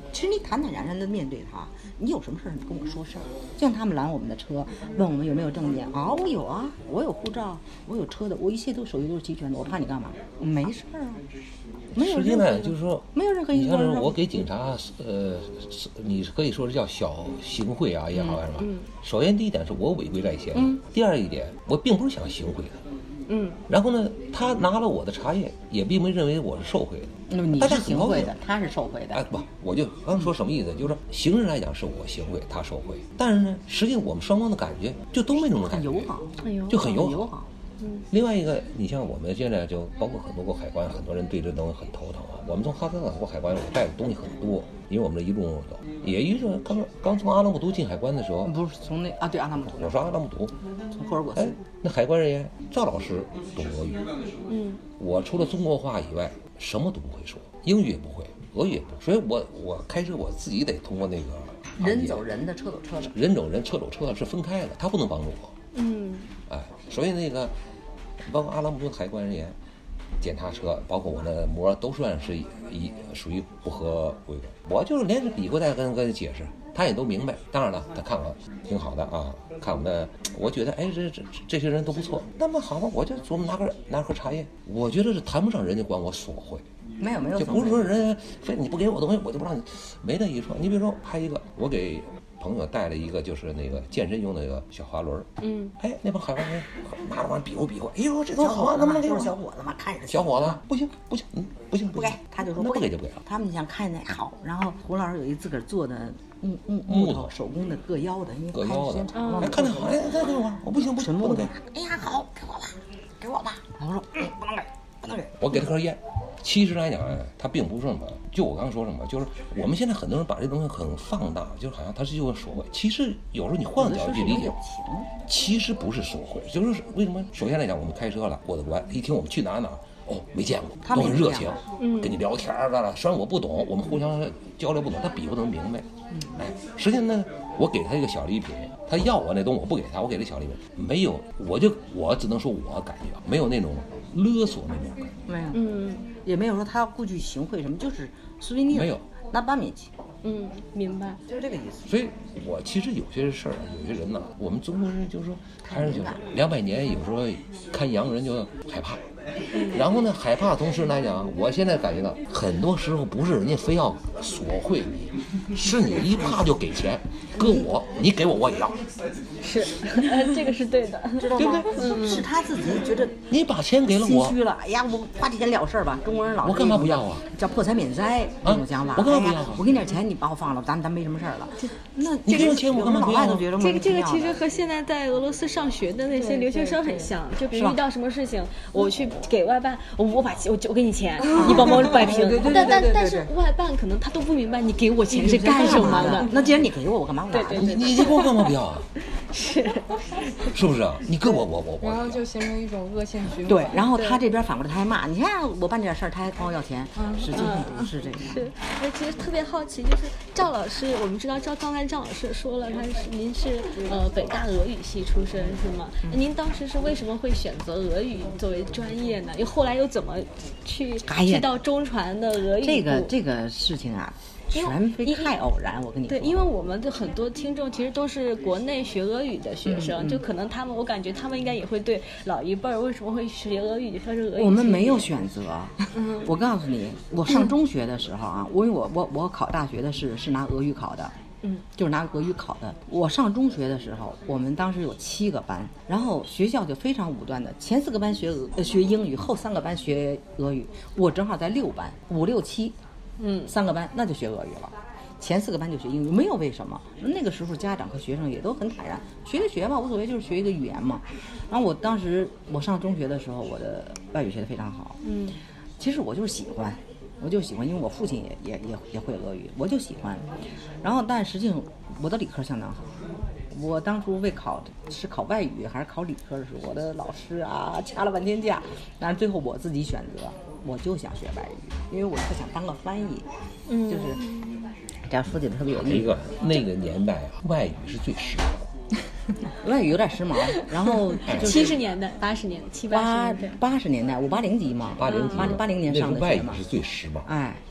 其实你坦坦然然的面对他，你有什么事儿你跟我说事儿。就像他们拦我们的车，问我们有没有证件啊，我有啊，我有护照，我有车的，我一切都手续都是齐全的，我怕你干嘛？没事儿啊。没有实际呢，就是说， 没有任何你像是我给警察，呃，你可以说是叫小行贿啊也好，是吧？嗯。首先第一点是我违规在先，嗯。第二一点，我并不是想行贿他，嗯。然后呢，他拿了我的茶叶，也并没认为我是受贿的。 那么你是行贿的，他是受贿的。 哎，不，我就刚说什么意思，就是说形式来讲是我行贿，他受贿，但是呢，实际我们双方的感觉就都没那种感觉， 很友好， 很友好， 就很友友好。 嗯， 另外一个，你像我们现在就包括很多过海关，很多人对这东西很头疼啊。我们从哈萨克过海关，我带的东西很多，因为我们这一路走，也一直刚刚从阿拉木图进海关的时候， 不是从那啊，对阿拉木图， 我说阿拉木图， 从霍尔果斯， 哎，那海关人员赵老师懂俄语， 嗯， 我除了中国话以外，什么都不会说，英语也不会，俄语也不会，所以我我开车我自己得通过那个人走人的，车走车的， 人走人，车走车的是分开的，他不能帮助我， 嗯， 哎，所以那个。包括阿拉木图海关人员检查车，包括我那膜都算是一属于不合规格。我就是连着比过再跟跟他解释，他也都明白。当然了，他看我挺好的啊，看我们，我觉得哎这这这些人都不错。那么好吧，我就琢磨拿个拿盒茶叶，我觉得是谈不上人家管我索贿。 没有没有， 就不是说人非你不给我东西我就不让你，没那一说。你比如说还有一个，我给朋友带了一个就是那个健身用的那个小滑轮，嗯，哎，那帮海关人拿着往比划比划，哎呦这多好啊，能不能给我？ 小伙子嘛，看着小伙子不行不行，嗯不行不给，他就说不给就不给了。 他们想看那好，然后胡老师有一自个儿做的木木木头手工的硌腰的，因为硌腰的， 哎看着好，哎再给我，我不行不行不能给， 哎呀好，给我吧给我吧，我说嗯不能给不能给， 我给他盒烟。其实来讲，它并不是什么，就我刚刚说什么，就是我们现在很多人把这东西很放大，就好像它是就是索贿。其实有时候你换个角度去理解，其实不是索贿，就是为什么？首先来讲，我们开车了过的关，一听我们去哪哪，哦，没见过，都很热情，嗯，跟你聊天儿了。虽然我不懂，我们互相交流不懂，他比划能明白。哎，实际上呢，我给他一个小礼品，他要我那东西我不给他，我给他小礼品，没有，我就我只能说我感觉没有那种勒索那种感觉， 没有，嗯。也没有说他要故意行贿什么，就是苏维尼没有拿八米去， 嗯，明白， 就是这个意思。 所以，我其实有些事儿，有些人呢，我们中国人就是说，还是就是两百年，有时候看洋人就害怕，然后呢，害怕同时来讲，我现在感觉到很多时候不是人家非要索贿你，是你一怕就给钱，搁我，你给我我也要， 是，呃，这个是对的， 知道吗？嗯，是他自己觉得你把钱给了我， 心虚了，哎呀，我花这钱了事儿吧，中国人老我干嘛不要啊？ 叫破财免灾这种想法， 我干嘛不要？ 我给你点钱，你把我放了，咱咱没什么事儿了。那你给我钱，我干嘛不要？ 这个这个其实和现在在俄罗斯上学的那些留学生很像，就比如遇到什么事情，我去给外办，我我把我我给你钱，你帮忙摆平。但但但是外办可能他都不明白你给我钱是干什么的。 那既然你给我，我干嘛我拿？ 你你你给我干嘛不要啊？ 是， 是不是啊？你给我我我我。 然后就形成一种恶性循环。 对，然后他这边反过来他还骂，你看我办这点事儿，他还管我要钱，实际上不是这样。 是，哎，其实特别好奇，就是赵老师，我们知道赵刚才赵老师说了，他是您是呃北大俄语系出身是吗？那您当时是为什么会选择俄语作为专业呢？又后来又怎么去去到中传的俄语部？ 这个这个事情啊。全非太偶然，我跟你说。 对，因为我们的很多听众其实都是国内学俄语的学生， 嗯嗯、 就可能他们，我感觉他们应该也会对老一辈儿为什么会学俄语，说是俄语。 我们没有选择。嗯，我告诉你，我上中学的时候啊，我因为我我我考大学的是是拿俄语考的。嗯，就是拿俄语考的。我上中学的时候，我们当时有七个班，然后学校就非常武断的，前四个班学俄、呃、学英语，后三个班学俄语。我正好在六班，五六七。嗯，三个班那就学俄语了，前四个班就学英语，没有为什么。那个时候家长和学生也都很坦然，学就学嘛，无所谓，就是学一个语言嘛。然后我当时我上中学的时候，我的外语学得非常好。嗯，其实我就是喜欢，我就喜欢，因为我父亲也也也也会俄语，我就喜欢。然后但实际上我的理科相当好。我当初为考是考外语还是考理科的时候，我的老师啊掐了半天架，但是最后我自己选择，我就想学外语，因为我特想当个翻译。嗯，就是这样说起来特别有意思。 一个那个年代啊，外语是最时髦的， 外语有点时髦。然后七十年代、八十年、七八十年代、 八十年代，我八零级嘛， 八零级， 八八零年上的学嘛， 外语是最时髦。 哎。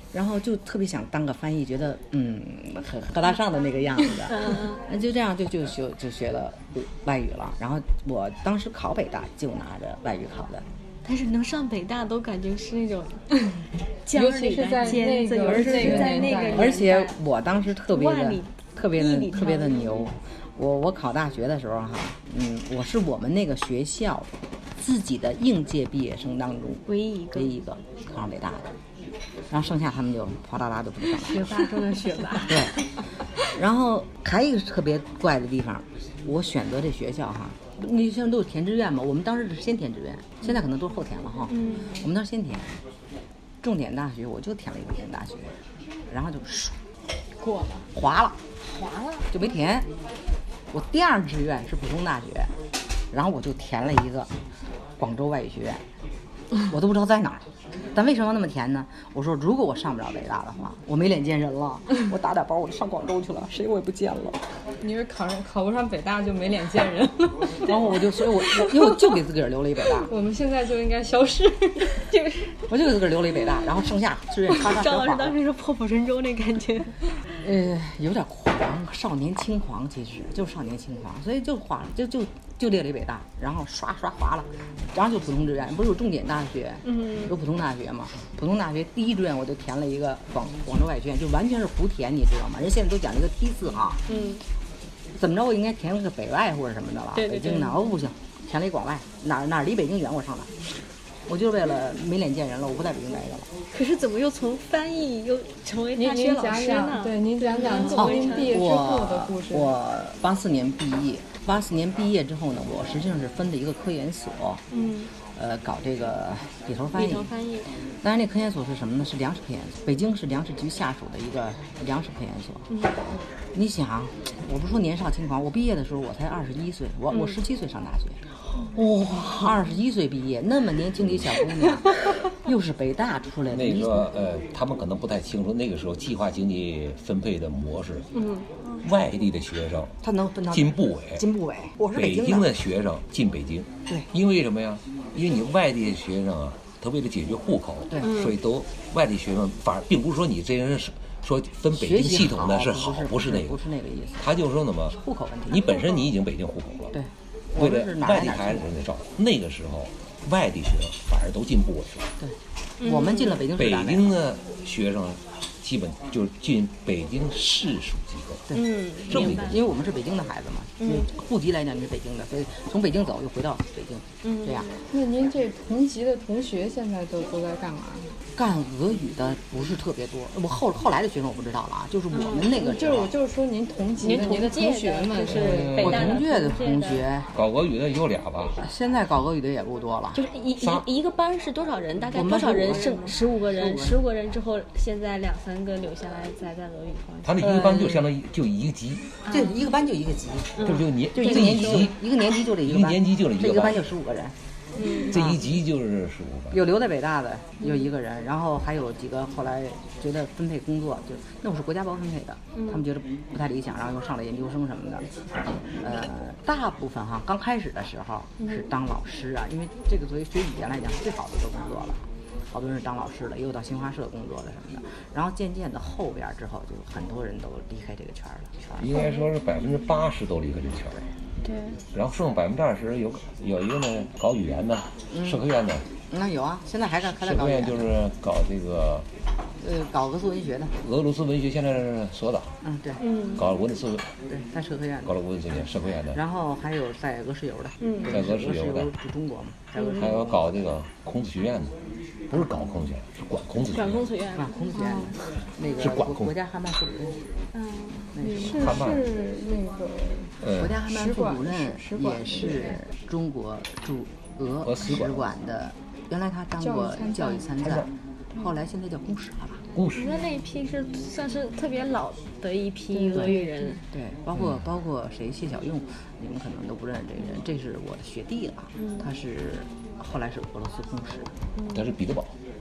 然后就特别想当个翻译，觉得嗯很高大上的那个样子，嗯，就这样就就学就学了外语了。然后我当时考北大就拿着外语考的。 但是能上北大都感觉是那种江尤其里的是在尖子， 那个而且是在那个年代年代而且我当时特别的万里特别一里的特别的挑一牛，我我考大学的时候哈，嗯，我是我们那个学校自己的应届毕业生当中唯一一个唯一一个考上北大的，然后剩下他们就哗啦啦就不知道了。 学霸中的学霸。 对，然后还有一个特别怪的地方，我选择这学校哈，你现在都是填志愿嘛，我们当时是先填志愿，现在可能都是后填了哈。嗯，我们当时先填重点大学，我就填了一个重点大学，然后就唰过了， 划了， 划了， 就没填。我第二志愿是普通大学，然后我就填了一个广州外语学院，我都不知道在哪儿。但为什么那么填呢？我说如果我上不了北大的话，我没脸见人了，我打打包我就上广州去了，谁我也不见了。 你是考上考不上北大就没脸见人了。 然后我就，所以我因为我就给自个儿留了一北大， 我们现在就应该消失，就是我就给自个儿留了一北大，然后剩下志愿刷刷张老师全当时是破釜沉舟那感觉。 呃，有点狂，少年轻狂，其实就是少年轻狂，所以就划就就就列了一北大，然后刷刷划了，然后就普通志愿，不是有重点大学，嗯，有普通大学嘛？普通大学第一志愿我就填了一个广广州外语学院，就完全是胡填，你知道吗？人现在都讲一个批次哈， 嗯， 怎么着我应该填个北外或者什么的了， 对对对北京的哦不行，填了一广外，哪哪儿离北京远我上哪儿。我就是为了没脸见人了，我不在北京待着了。 可是怎么又从翻译又成为您大学老您讲师呢？ 讲，对，您讲讲怎么从您毕业之后的故事。 我我八四年毕业，八四年毕业之后呢，我实际上是分的一个科研所， 嗯， 呃，搞这个笔头翻译。 笔头翻译。 当然，那科研所是什么呢？是粮食科研所，北京是粮食局下属的一个粮食科研所。 嗯， 你想，我不是说年少轻狂，我毕业的时候我才二十一岁，我、 嗯、 我十七岁上大学。哇，二十一岁毕业，那么年轻的小姑娘，又是北大出来的。 那个呃，他们可能不太清楚那个时候计划经济分配的模式。 嗯， 外地的学生他能分到进部委， 进部委。我是北京京的学生进北京。 对， 因为什么呀？因为你外地的学生啊，他为了解决户口， 对， 所以都外地学生反而并不是说你这人是说分北京系统的是好， 不是那个， 不是那个意思。 他就是说什么户口问题， 你本身你已经北京户口了， 对。 为了外地孩子得照顾，那个时候外地学生反而都进部委了。 对，嗯、我们进了北京市。 北京的学生基本就是进北京市属机构。 对，嗯，这么一个，因为我们是北京的孩子嘛，嗯，户籍来讲你是北京的，所以从北京走又回到北京，嗯，这样。 那您这同级的同学现在都都在干嘛？ 干俄语的不是特别多，我后后来的学生我不知道了啊，就是我们那个、 嗯，就是我就是说您同级的您的同学们是我同届的同学， 搞俄语的有俩吧？ 现在搞俄语的也不多了， 就是一一一个班是多少人？大概多少人？剩十五个人，十五个人之后，现在两三个留下来再在俄语方。 他那一个班就相当于就一个级， 对，一个班就一个级， 就就年就一个年级，一个年级就这一个班， 一年级就这一个班， 这个班就十五个人。 嗯， 这一级就是十五个， 有留在北大的有一个人，然后还有几个后来觉得分配工作就那我是国家包分配的，他们觉得不太理想，然后又上了研究生什么的。呃，大部分哈刚开始的时候是当老师啊，因为这个作为学语言来讲是最好的一个工作了。好多人是当老师的，也有到新华社工作的什么的，然后渐渐的后边之后就很多人都离开这个圈了。 应该说是百分之八十都离开这个圈了。 对。 然后剩百分之二十有有一个呢搞语言的，社科院的。 那有啊，现在还在还在搞。社科院就是搞这个。 呃，搞俄斯文学的。 俄罗斯文学现在是所长。 嗯，对。 嗯。 搞文斯。 对，在社科院。 搞了文学院、社科院的。 然后还有在俄石油的。 嗯。 在俄石油的。 驻中国嘛。在俄石油。 还有搞这个孔子学院的。不是搞孔子学院，是管孔子学院。 管孔子学院， 管孔子学院，那个是管国家汉办副主任。 嗯， 是是那个国家汉办副主任也是中国驻俄使馆的，原来他当过教育参赞，后来现在叫公使了吧？ 公使。 那那一批是算是特别老的一批俄语人。 对，包括包括谁谢小用，你们可能都不认识这个人，这是我的学弟了，他是。后来是俄罗斯公使， 嗯、 他是彼得堡，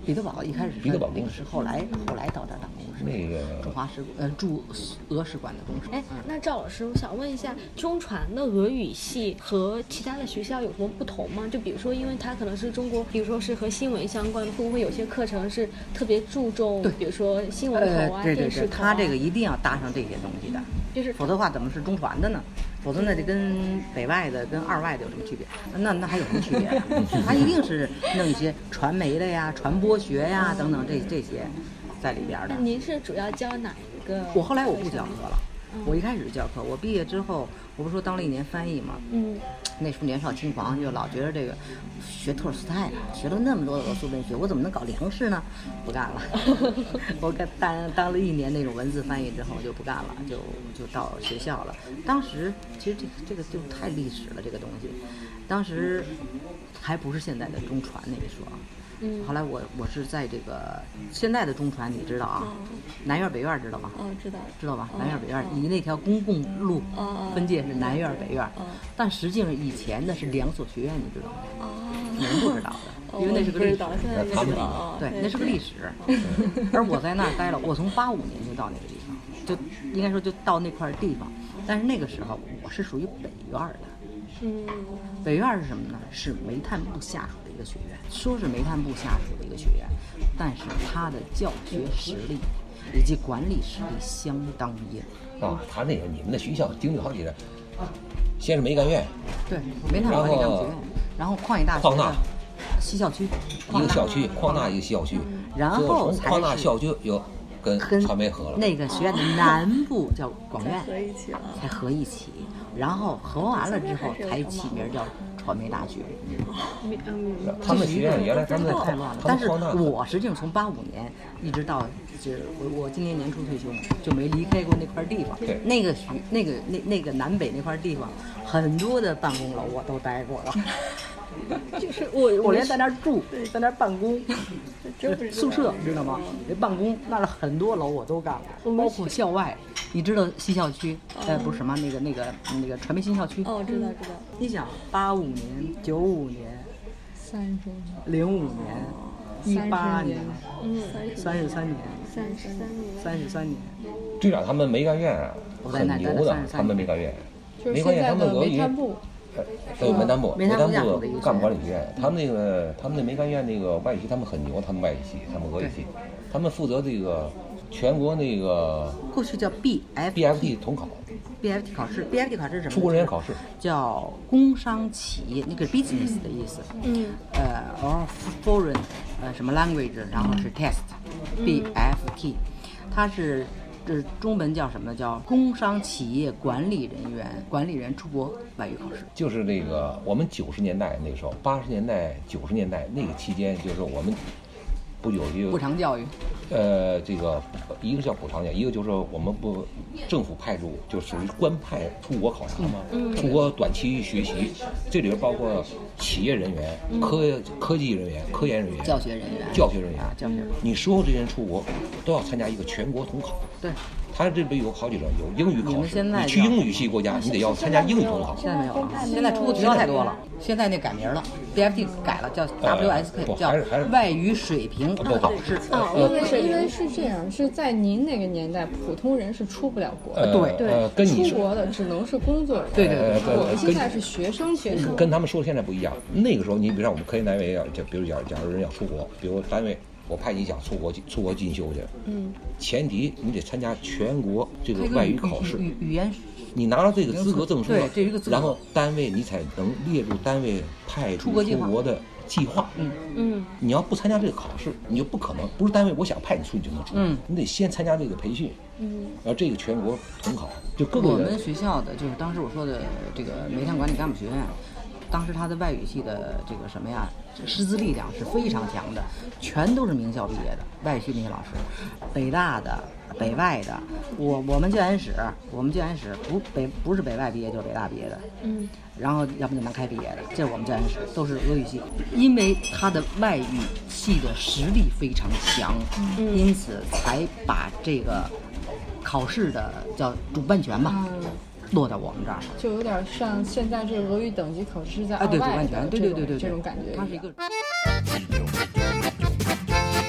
彼得堡一开始彼得堡公使，后来后来到这儿当公使。 那个驻华使呃驻俄使馆的公使。 哎，那赵老师，我想问一下，中传的俄语系和其他的学校有什么不同吗？就比如说，因为它可能是中国，比如说是和新闻相关的，会不会有些课程是特别注重，比如说新闻口啊、 呃、对对对电视口啊？ 他这个一定要搭上这些东西的， 就是否则的话怎么是中传的呢？否则那就跟北外的跟二外的有什么区别？那那还有什么区别、啊？他一定是弄一些传媒的呀、传播学呀等等这这些在里边的。 那您是主要教哪一个？ 我后来我不教课了，我一开始教课，我毕业之后，我不是说当了一年翻译吗？嗯，那时候年少轻狂，就老觉得这个学托尔斯泰啊，学了那么多的俄苏文学，我怎么能搞粮食呢？不干了。我干当当了一年那种文字翻译之后就不干了，就就到学校了。当时其实这个这个就太历史了，这个东西，当时还不是现在的中传那一说。嗯，后来我我是在这个现在的中传，你知道啊，哦、南院北院知道吗？ 哦，知道， 知道吧？ 哦、 南院北院，以那条公共路分界是南院北院，哦、但实际上以前的是两所学院，你知道吗？哦，你们不知道的，因为那是个历史， 他们对，那是个历史。而我在那儿待了，我从八五年就到那个地方，就应该说就到那块地方，但是那个时候我是属于北院的。嗯，北院是什么呢？是煤炭部下属的一个学院，说是煤炭部下属的一个学院，但是它的教学实力以及管理实力相当硬。 啊，他那个你们的学校经历好几任，先是煤干院， 对，煤炭管理学院，然后矿业大学， 矿大西校区， 一个校区，矿大一个校区， 然后从矿大校区有跟传媒合了， 那个学院的南部叫广院， 合一起了， 才合一起。然后合完了之后才起名叫传媒大学。 他们学院原来他们太乱了，但是我实际上从八五年一直到就是我我今年年初退休，就没离开过那块地方。 对， 那个学那个那那个南北那块地方，很多的办公楼我都待过了。 就是我我连在那儿住，在那儿办公，宿舍知道吗？那办公那儿很多楼我都干过，包括校外。你知道西校区？呃，不是什么那个那个那个传媒新校区。 哦，知道知道。 你想，八五年、九五年、 三十年、 零五年、一八年， 嗯， 三十三年， 三十三年， 三十三年。 队长他们煤干院很牛的，他们煤干院， 煤干院他们煤炭部。 对，煤炭部，煤炭部干部管理学院，他们那个他们那煤干院那个外语系，他们很牛，他们外语系，他们俄语系，他们负责这个全国那个过去叫 B F B F T 统考 ，B F T 考试 ，B F T 考试是什么？ 出国人员考试， 叫工商企业，那个 business 的意思。嗯。呃，or foreign， 呃，什么 language， 然后是 test，B F T， 它是。这中文叫什么？叫工商企业管理人员，管理人出国外语考试。 就是那个我们九十年代那个时候，八十年代、九十年代那个期间，就是我们不有一个补偿教育， 呃，这个一个叫补偿教育，一个就是我们不政府派驻，就属于官派出国考察嘛，嗯、出国短期学习，这里边包括企业人员、嗯、科科技人员、科研人员、 教学人员、 教学人员、 啊、教学人员， 你所有这些人出国都要参加一个全国统考。 对。 他这边有好几种，有英语考试。 你去英语系国家，你得要参加英语统考。 现在没有了，现在出国学校太多了。现在那改名了 ，B F T 改了，叫 W S K，、呃、叫外语水平考试。 啊，因为是因为是这样，是在您那个年代，普通人是出不了国的。 呃、对对、 呃，跟你出国的只能是工作人。 对对对， 我们现在是学生，学生跟他们说的现在不一样。那个时候，你比如像我们科研单位要，就比如假假如人要出国，比如单位。我派你想出国出国进修去，嗯，前提你得参加全国这个外语考试， 语语言， 你拿到这个资格证书， 对，这一个资格， 然后单位你才能列入单位派出国的计划，嗯嗯，你要不参加这个考试，你就不可能，不是单位我想派你出你就能出，嗯，你得先参加这个培训，嗯，然后这个全国统考，就各个我们学校的就是当时我说的这个煤炭管理干部学院。当时他的外语系的这个什么呀，师资力量是非常强的，全都是名校毕业的外语系那些老师，北大的、北外的，我我们教研室，我们教研室不北不是北外毕业就是北大毕业的，嗯，然后要不就南开毕业的，这是我们教研室都是俄语系，因为他的外语系的实力非常强，嗯，因此才把这个考试的叫主办权嘛。嗯落到我们这儿， 就有点像现在这个俄语等级考试在二外的对对对对对这种感觉， 它是一个。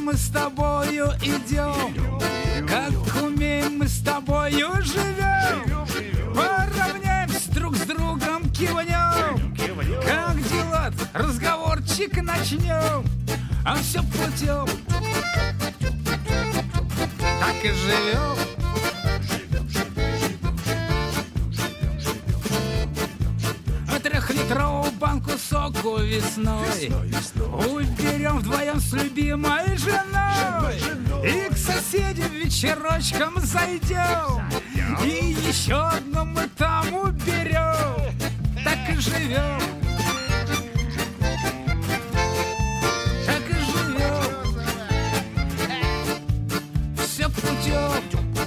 мы с тобою идем, как умеем мы с тобою живем. Поравняемся друг с другом, кивнем, как дела, разговорчик начнем, а все путем, так и живем. Трехлитровую банку соку весной уберем вдвоем с любимой женой, и к соседям вечерочком зайдем, и еще одну мы там уберем, так и живем, так и живем, все путем.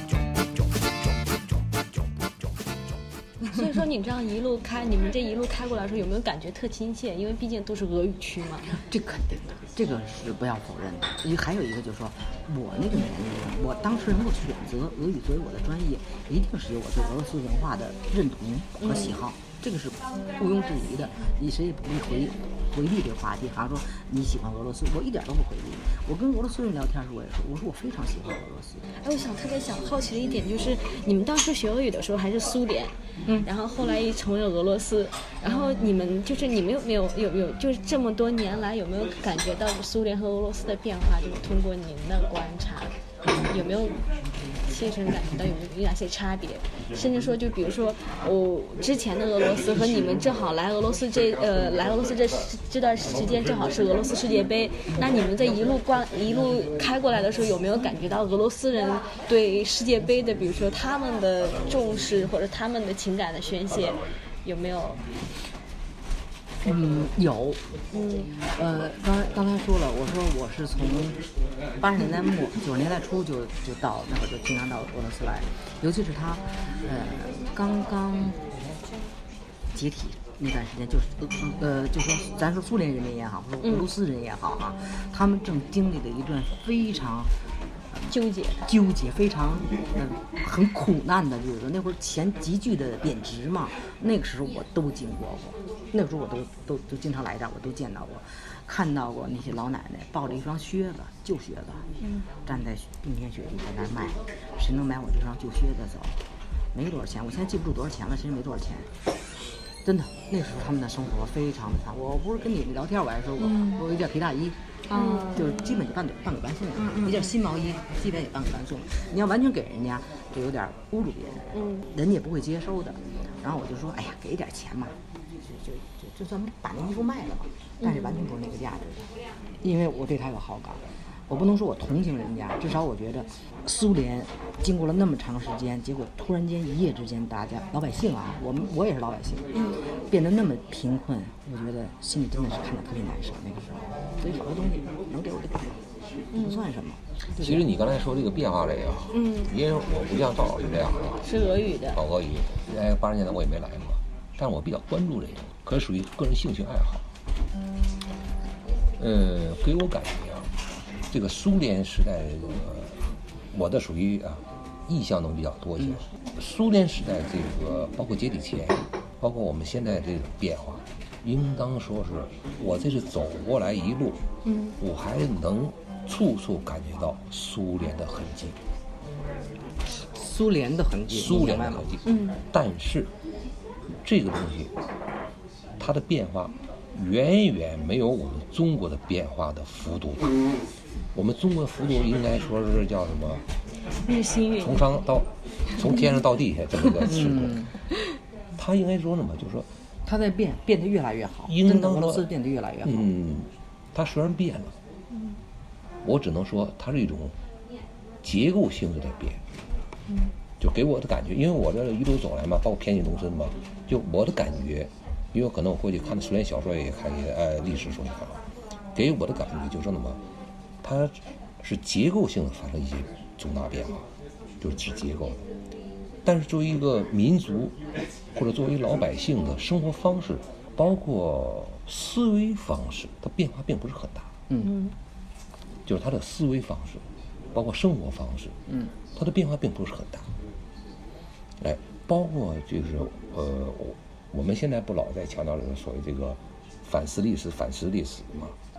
所以说你这样一路开，你们这一路开过来的时候，有没有感觉特亲切？因为毕竟都是俄语区嘛。 这肯定的，这个是不要否认的。因为还有一个就是说，我那个年龄，我当时能够选择俄语作为我的专业，一定是有我对俄罗斯文化的认同和喜好，嗯、这个是毋庸置疑的。你谁也不会回回避这个话题，好像说你喜欢俄罗斯，我一点都不回避。我跟俄罗斯人聊天时，我也说，我说我非常喜欢俄罗斯。 哎，我想特别想好奇的一点就是，你们当时学俄语的时候还是苏联，嗯，然后后来一成为了俄罗斯，然后你们就是你们有没有有有就是这么多年来有没有感觉到苏联和俄罗斯的变化？就是通过您的观察，有没有切身感觉到有有哪些差别？甚至说，就比如说我、哦、之前的俄罗斯和你们正好来俄罗斯这呃来俄罗斯这这段时间正好是俄罗斯世界杯，那你们在一路观一路开过来的时候，有没有感觉到俄罗斯人对世界杯的，比如说他们的重视或者他们的情感的宣泄，有没有？ 嗯，有，嗯，呃，刚刚才说了，我说我是从八十年代末九十年代初就就到那会儿就经常到俄罗斯来，尤其是他，呃，刚刚解体那段时间，就是呃，就说咱说苏联人民也好，或者俄罗斯人也好哈、啊，他们正经历了一段非常。 纠结纠结非常呃很苦难的日子，那会儿钱急剧的贬值嘛，那个时候我都经过过，那个时候我都都都经常来这儿，我都见到过，看到过那些老奶奶抱着一双靴子，旧靴子，嗯，站在冰天雪地在那儿卖，谁能买我这双旧靴子走？没多少钱，我现在记不住多少钱了，其实没多少钱。真的，那时候他们的生活非常的惨。我不是跟你们聊天，我还说过，嗯、我有一件皮大衣，嗯，就是基本就半半给半送了，嗯、一件新毛衣基本也半给半送了。你要完全给人家，就有点侮辱别人，嗯，人家也不会接收的。然后我就说，哎呀，给点钱嘛，就就就就算把那衣服卖了吧，但是完全不是那个价值的，因为我对他有好感。我不能说我同情人家，至少我觉得苏联经过了那么长时间，结果突然间一夜之间，大家老百姓啊，我们我也是老百姓，嗯，变得那么贫困，我觉得心里真的是看着特别难受。那个时候，所以好多东西能给我就给我，不算什么。 嗯、其实你刚才说这个变化这个，嗯，因为我不像赵老师这样的， 是俄语的， 搞俄语，哎，八十年代我也没来过，但是我比较关注这个，可是属于个人兴趣爱好。嗯，呃，给我感觉啊。这个苏联时代，呃，我的属于啊，意象能比较多一些。苏联时代这个包括解体前，包括我们现在这种变化，应当说是我这是走过来一路，嗯，我还能处处感觉到苏联的痕迹。 苏联的痕迹， 苏联的痕迹，嗯，但是这个东西，它的变化远远没有我们中国的变化的幅度大。我们中国的幅度应该说是叫什么？ 日新月异， 从上到从天上到地下这么个尺度。他应该说什么？就是说他在变，变得越来越好。 应当说变得越来越好。 嗯，他虽然变了，嗯，我只能说它是一种结构性质的变。嗯，就给我的感觉，因为我这一路走来嘛，包括偏近农村嘛，就我的感觉，因为可能我过去看的苏联小说也看一些，呃，历史书也看了，给我的感觉就是那么。它是结构性的发生一些重大变化，就是指结构的。但是作为一个民族，或者作为老百姓的生活方式，包括思维方式，它变化并不是很大。嗯，就是它的思维方式，包括生活方式，嗯，它的变化并不是很大。哎，包括就是呃，我我们现在不老在强调这个所谓这个反思历史、反思历史嘛。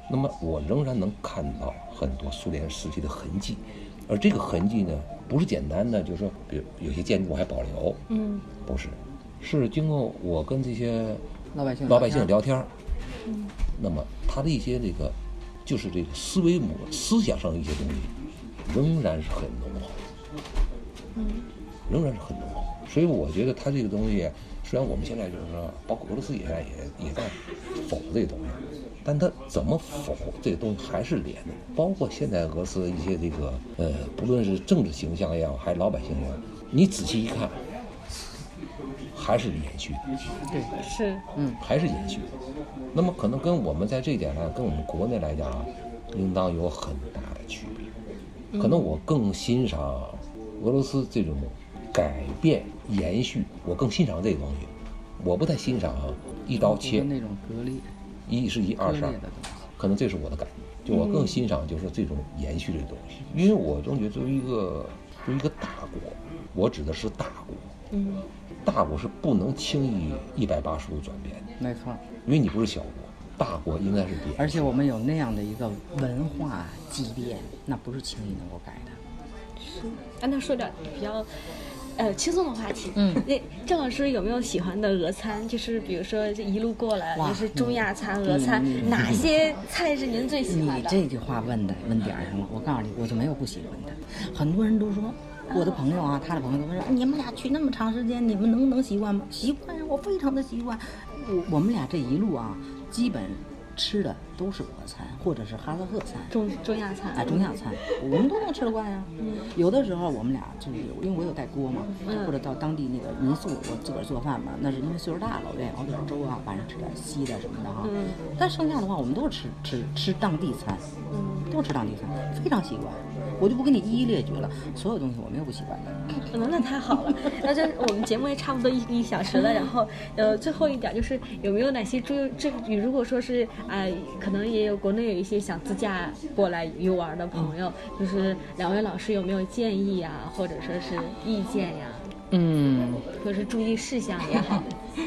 那么我仍然能看到很多苏联时期的痕迹，而这个痕迹呢，不是简单的，就是说，比如有些建筑还保留，嗯，不是，是经过我跟这些老百姓老百姓聊天，嗯，那么他的一些这个，就是这个思维模思想上的一些东西，仍然是很浓厚，嗯，仍然是很浓厚，所以我觉得他这个东西，虽然我们现在就是说，包括俄罗斯也在也也在否这个东西。但他怎么否这个东西还是连的，包括现在俄罗斯的一些这个呃，不论是政治形象也好，还是老百姓也好，你仔细一看，还是延续的。 对， 是， 嗯， 还是延续的。那么可能跟我们在这一点上，跟我们国内来讲啊，应当有很大的区别。可能我更欣赏俄罗斯这种改变延续，我更欣赏这个东西，我不太欣赏一刀切那种割裂。 一是一，二是二，可能这是我的感觉。就我更欣赏就是这种延续的东西，因为我总觉得作为一个作为一个大国，我指的是大国，嗯，大国是不能轻易一百八十度转变的， 没错， 因为你不是小国，大国应该是变。 而且我们有那样的一个文化积淀，那不是轻易能够改的。 是，啊，那说点比较。呃，轻松的话题。嗯，那郑老师有没有喜欢的俄餐？就是比如说，这一路过来，就是中亚餐、俄餐，嗯、哪些菜是您最喜欢的？ 你这句话问的问点上了。我告诉你，我就没有不喜欢的。很多人都说，我的朋友啊，他的朋友都说，你们俩去那么长时间，你们能不能习惯吗？习惯呀，我非常的习惯。我我们俩这一路啊，基本吃的都是俄餐或者是哈萨克餐， 中中亚餐啊，中亚餐，我们都能吃得惯呀。嗯，有的时候我们俩就是有，因为我有带锅嘛，嗯、或者到当地那个民宿，我自个儿做饭嘛，那是因为岁数大了，我愿意熬点粥啊，晚上吃点稀的什么的哈。嗯，但剩下的话，我们都是吃吃吃当地餐，嗯，都吃当地餐，非常习惯。我就不给你一一列举了，所有东西我没有不习惯的。 嗯，那太好了。那这我们节目也差不多一一小时了，然后呃，最后一点就是有没有哪些注这你如果说是啊、呃，可能也有国内有一些想自驾过来游玩的朋友，嗯、就是两位老师有没有建议啊，或者说是意见呀？ 嗯， 或者是注意事项也好。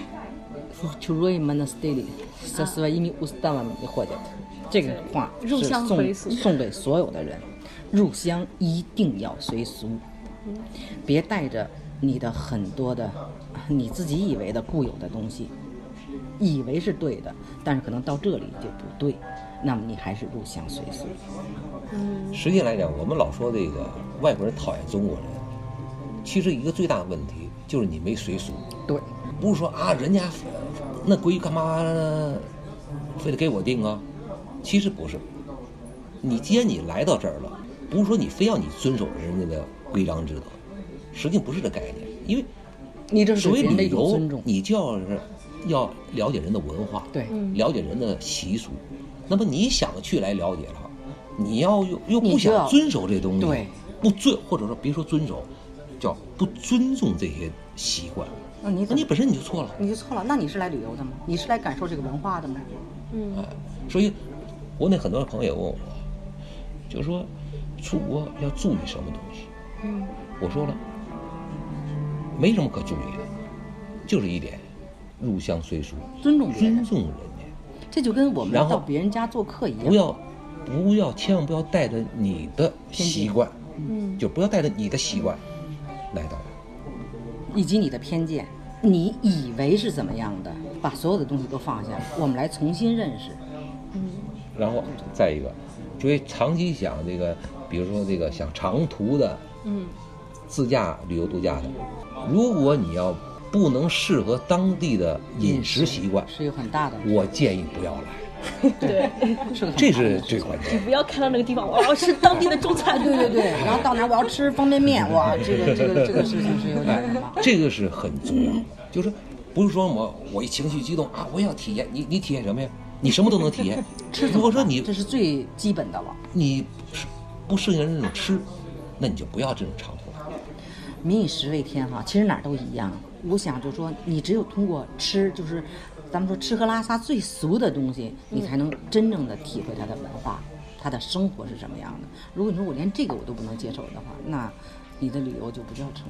Чужой монастырь со своими уставами ходят。这个话入乡随俗， 送给所有的人。入乡一定要随俗，别带着你的很多的你自己以为的固有的东西，以为是对的，但是可能到这里就不对，那么你还是入乡随俗。 嗯，实际来讲，我们老说这个外国人讨厌中国人，其实一个最大的问题就是你没随俗。 对， 不是说啊，人家那规矩干嘛非得给我定啊？其实不是，你既然你来到这儿了。不是说你非要你遵守人家的规章制度，实际不是这概念，因为你这是所谓旅游，你就要是要了解人的文化， 对， 了解人的习俗。那么你想去来了解了，你要又又不想遵守这东西， 对， 不尊或者说别说遵守，叫不尊重这些习惯， 那你那你本身你就错了， 你就错了。那你是来旅游的吗？你是来感受这个文化的吗？ 嗯，哎，所以国内很多朋友问我，就是说。出国要注意什么东西？嗯，我说了，没什么可注意的，就是一点，入乡随俗， 尊重别人， 尊重人家。 这就跟我们到别人家做客一样， 不要，不要，千万不要带着你的习惯，嗯，就不要带着你的习惯来到， 以及你的偏见，你以为是怎么样的，把所有的东西都放下，我们来重新认识。 嗯，然后再一个，所以长期想这个。比如说这个想长途的，嗯，自驾旅游度假的，如果你要不能适合当地的饮食习惯， 是有很大的， 我建议不要来。 对， 这是最关键。 你不要看到那个地方，我要吃当地的中餐， 对对对，然后到哪我要吃方便面，哇，这个这个这个事情是有点什么？ 这个是很重要的，就是不是说我我一情绪激动啊，我要体验，你你体验什么呀？你什么都能体验。 吃， 如果说你这是最基本的了， 你不适应人这种吃，那你就不要这种长途了。 民以食为天哈，其实哪儿都一样。我想就说，你只有通过吃，就是咱们说吃喝拉撒最俗的东西，你才能真正的体会它的文化，它的生活是什么样的。如果你说我连这个我都不能接受的话，那你的旅游就不叫成功。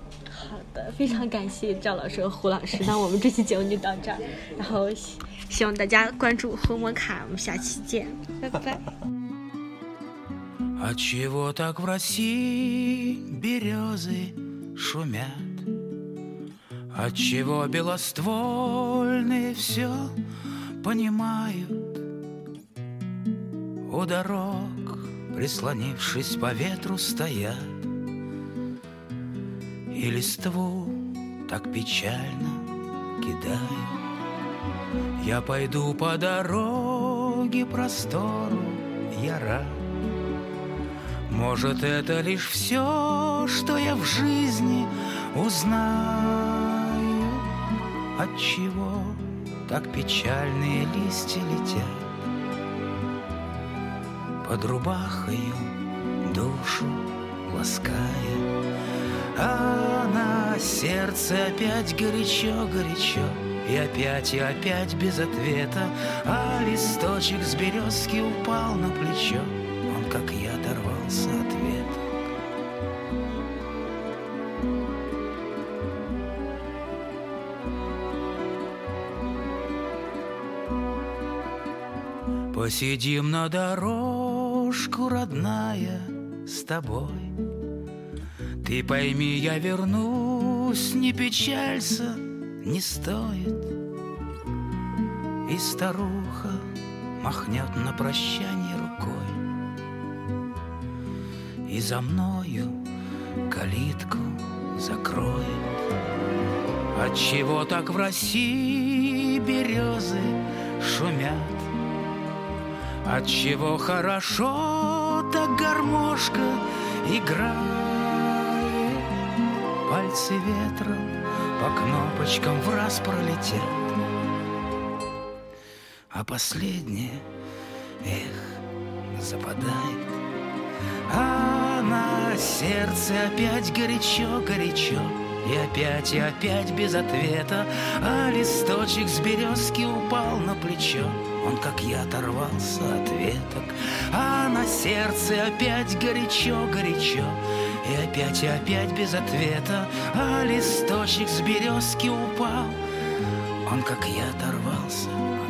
好的，非常感谢赵老师和胡老师，那我们这期节目就到这儿，然后希望大家关注灰摩卡，我们下期见，拜拜。 Отчего так в России березы шумят? Отчего белоствольные все понимают? У дорог, прислонившись по ветру, стоят и листву так печально кидают. Я пойду по дороге простору, я рад. Может, это лишь все, что я в жизни узнаю. Отчего так печальные листья летят под рубахою, душу лаская, а на сердце опять горячо-горячо, и опять, и опять без ответа, а листочек с березки упал на плечо, он, как я, оторвался от веток. Посидим на дорожку, родная, с тобой. Ты пойми, я вернусь, не печалься, не стоит. И старуха махнет на прощание рукой, и за мною калитку закроет. Отчего так в России березы шумят? Отчего хорошо так гармошка играет? Пальцы ветром по кнопочкам в раз пролетят, а последнее, эх, западает. А на сердце опять горячо-горячо, и опять, и опять без ответа, а листочек с березки упал на плечо, он, как я, оторвался от веток. А на сердце опять горячо-горячо, и опять, и опять без ответа, а листочек с березки упал, он, как я, оторвался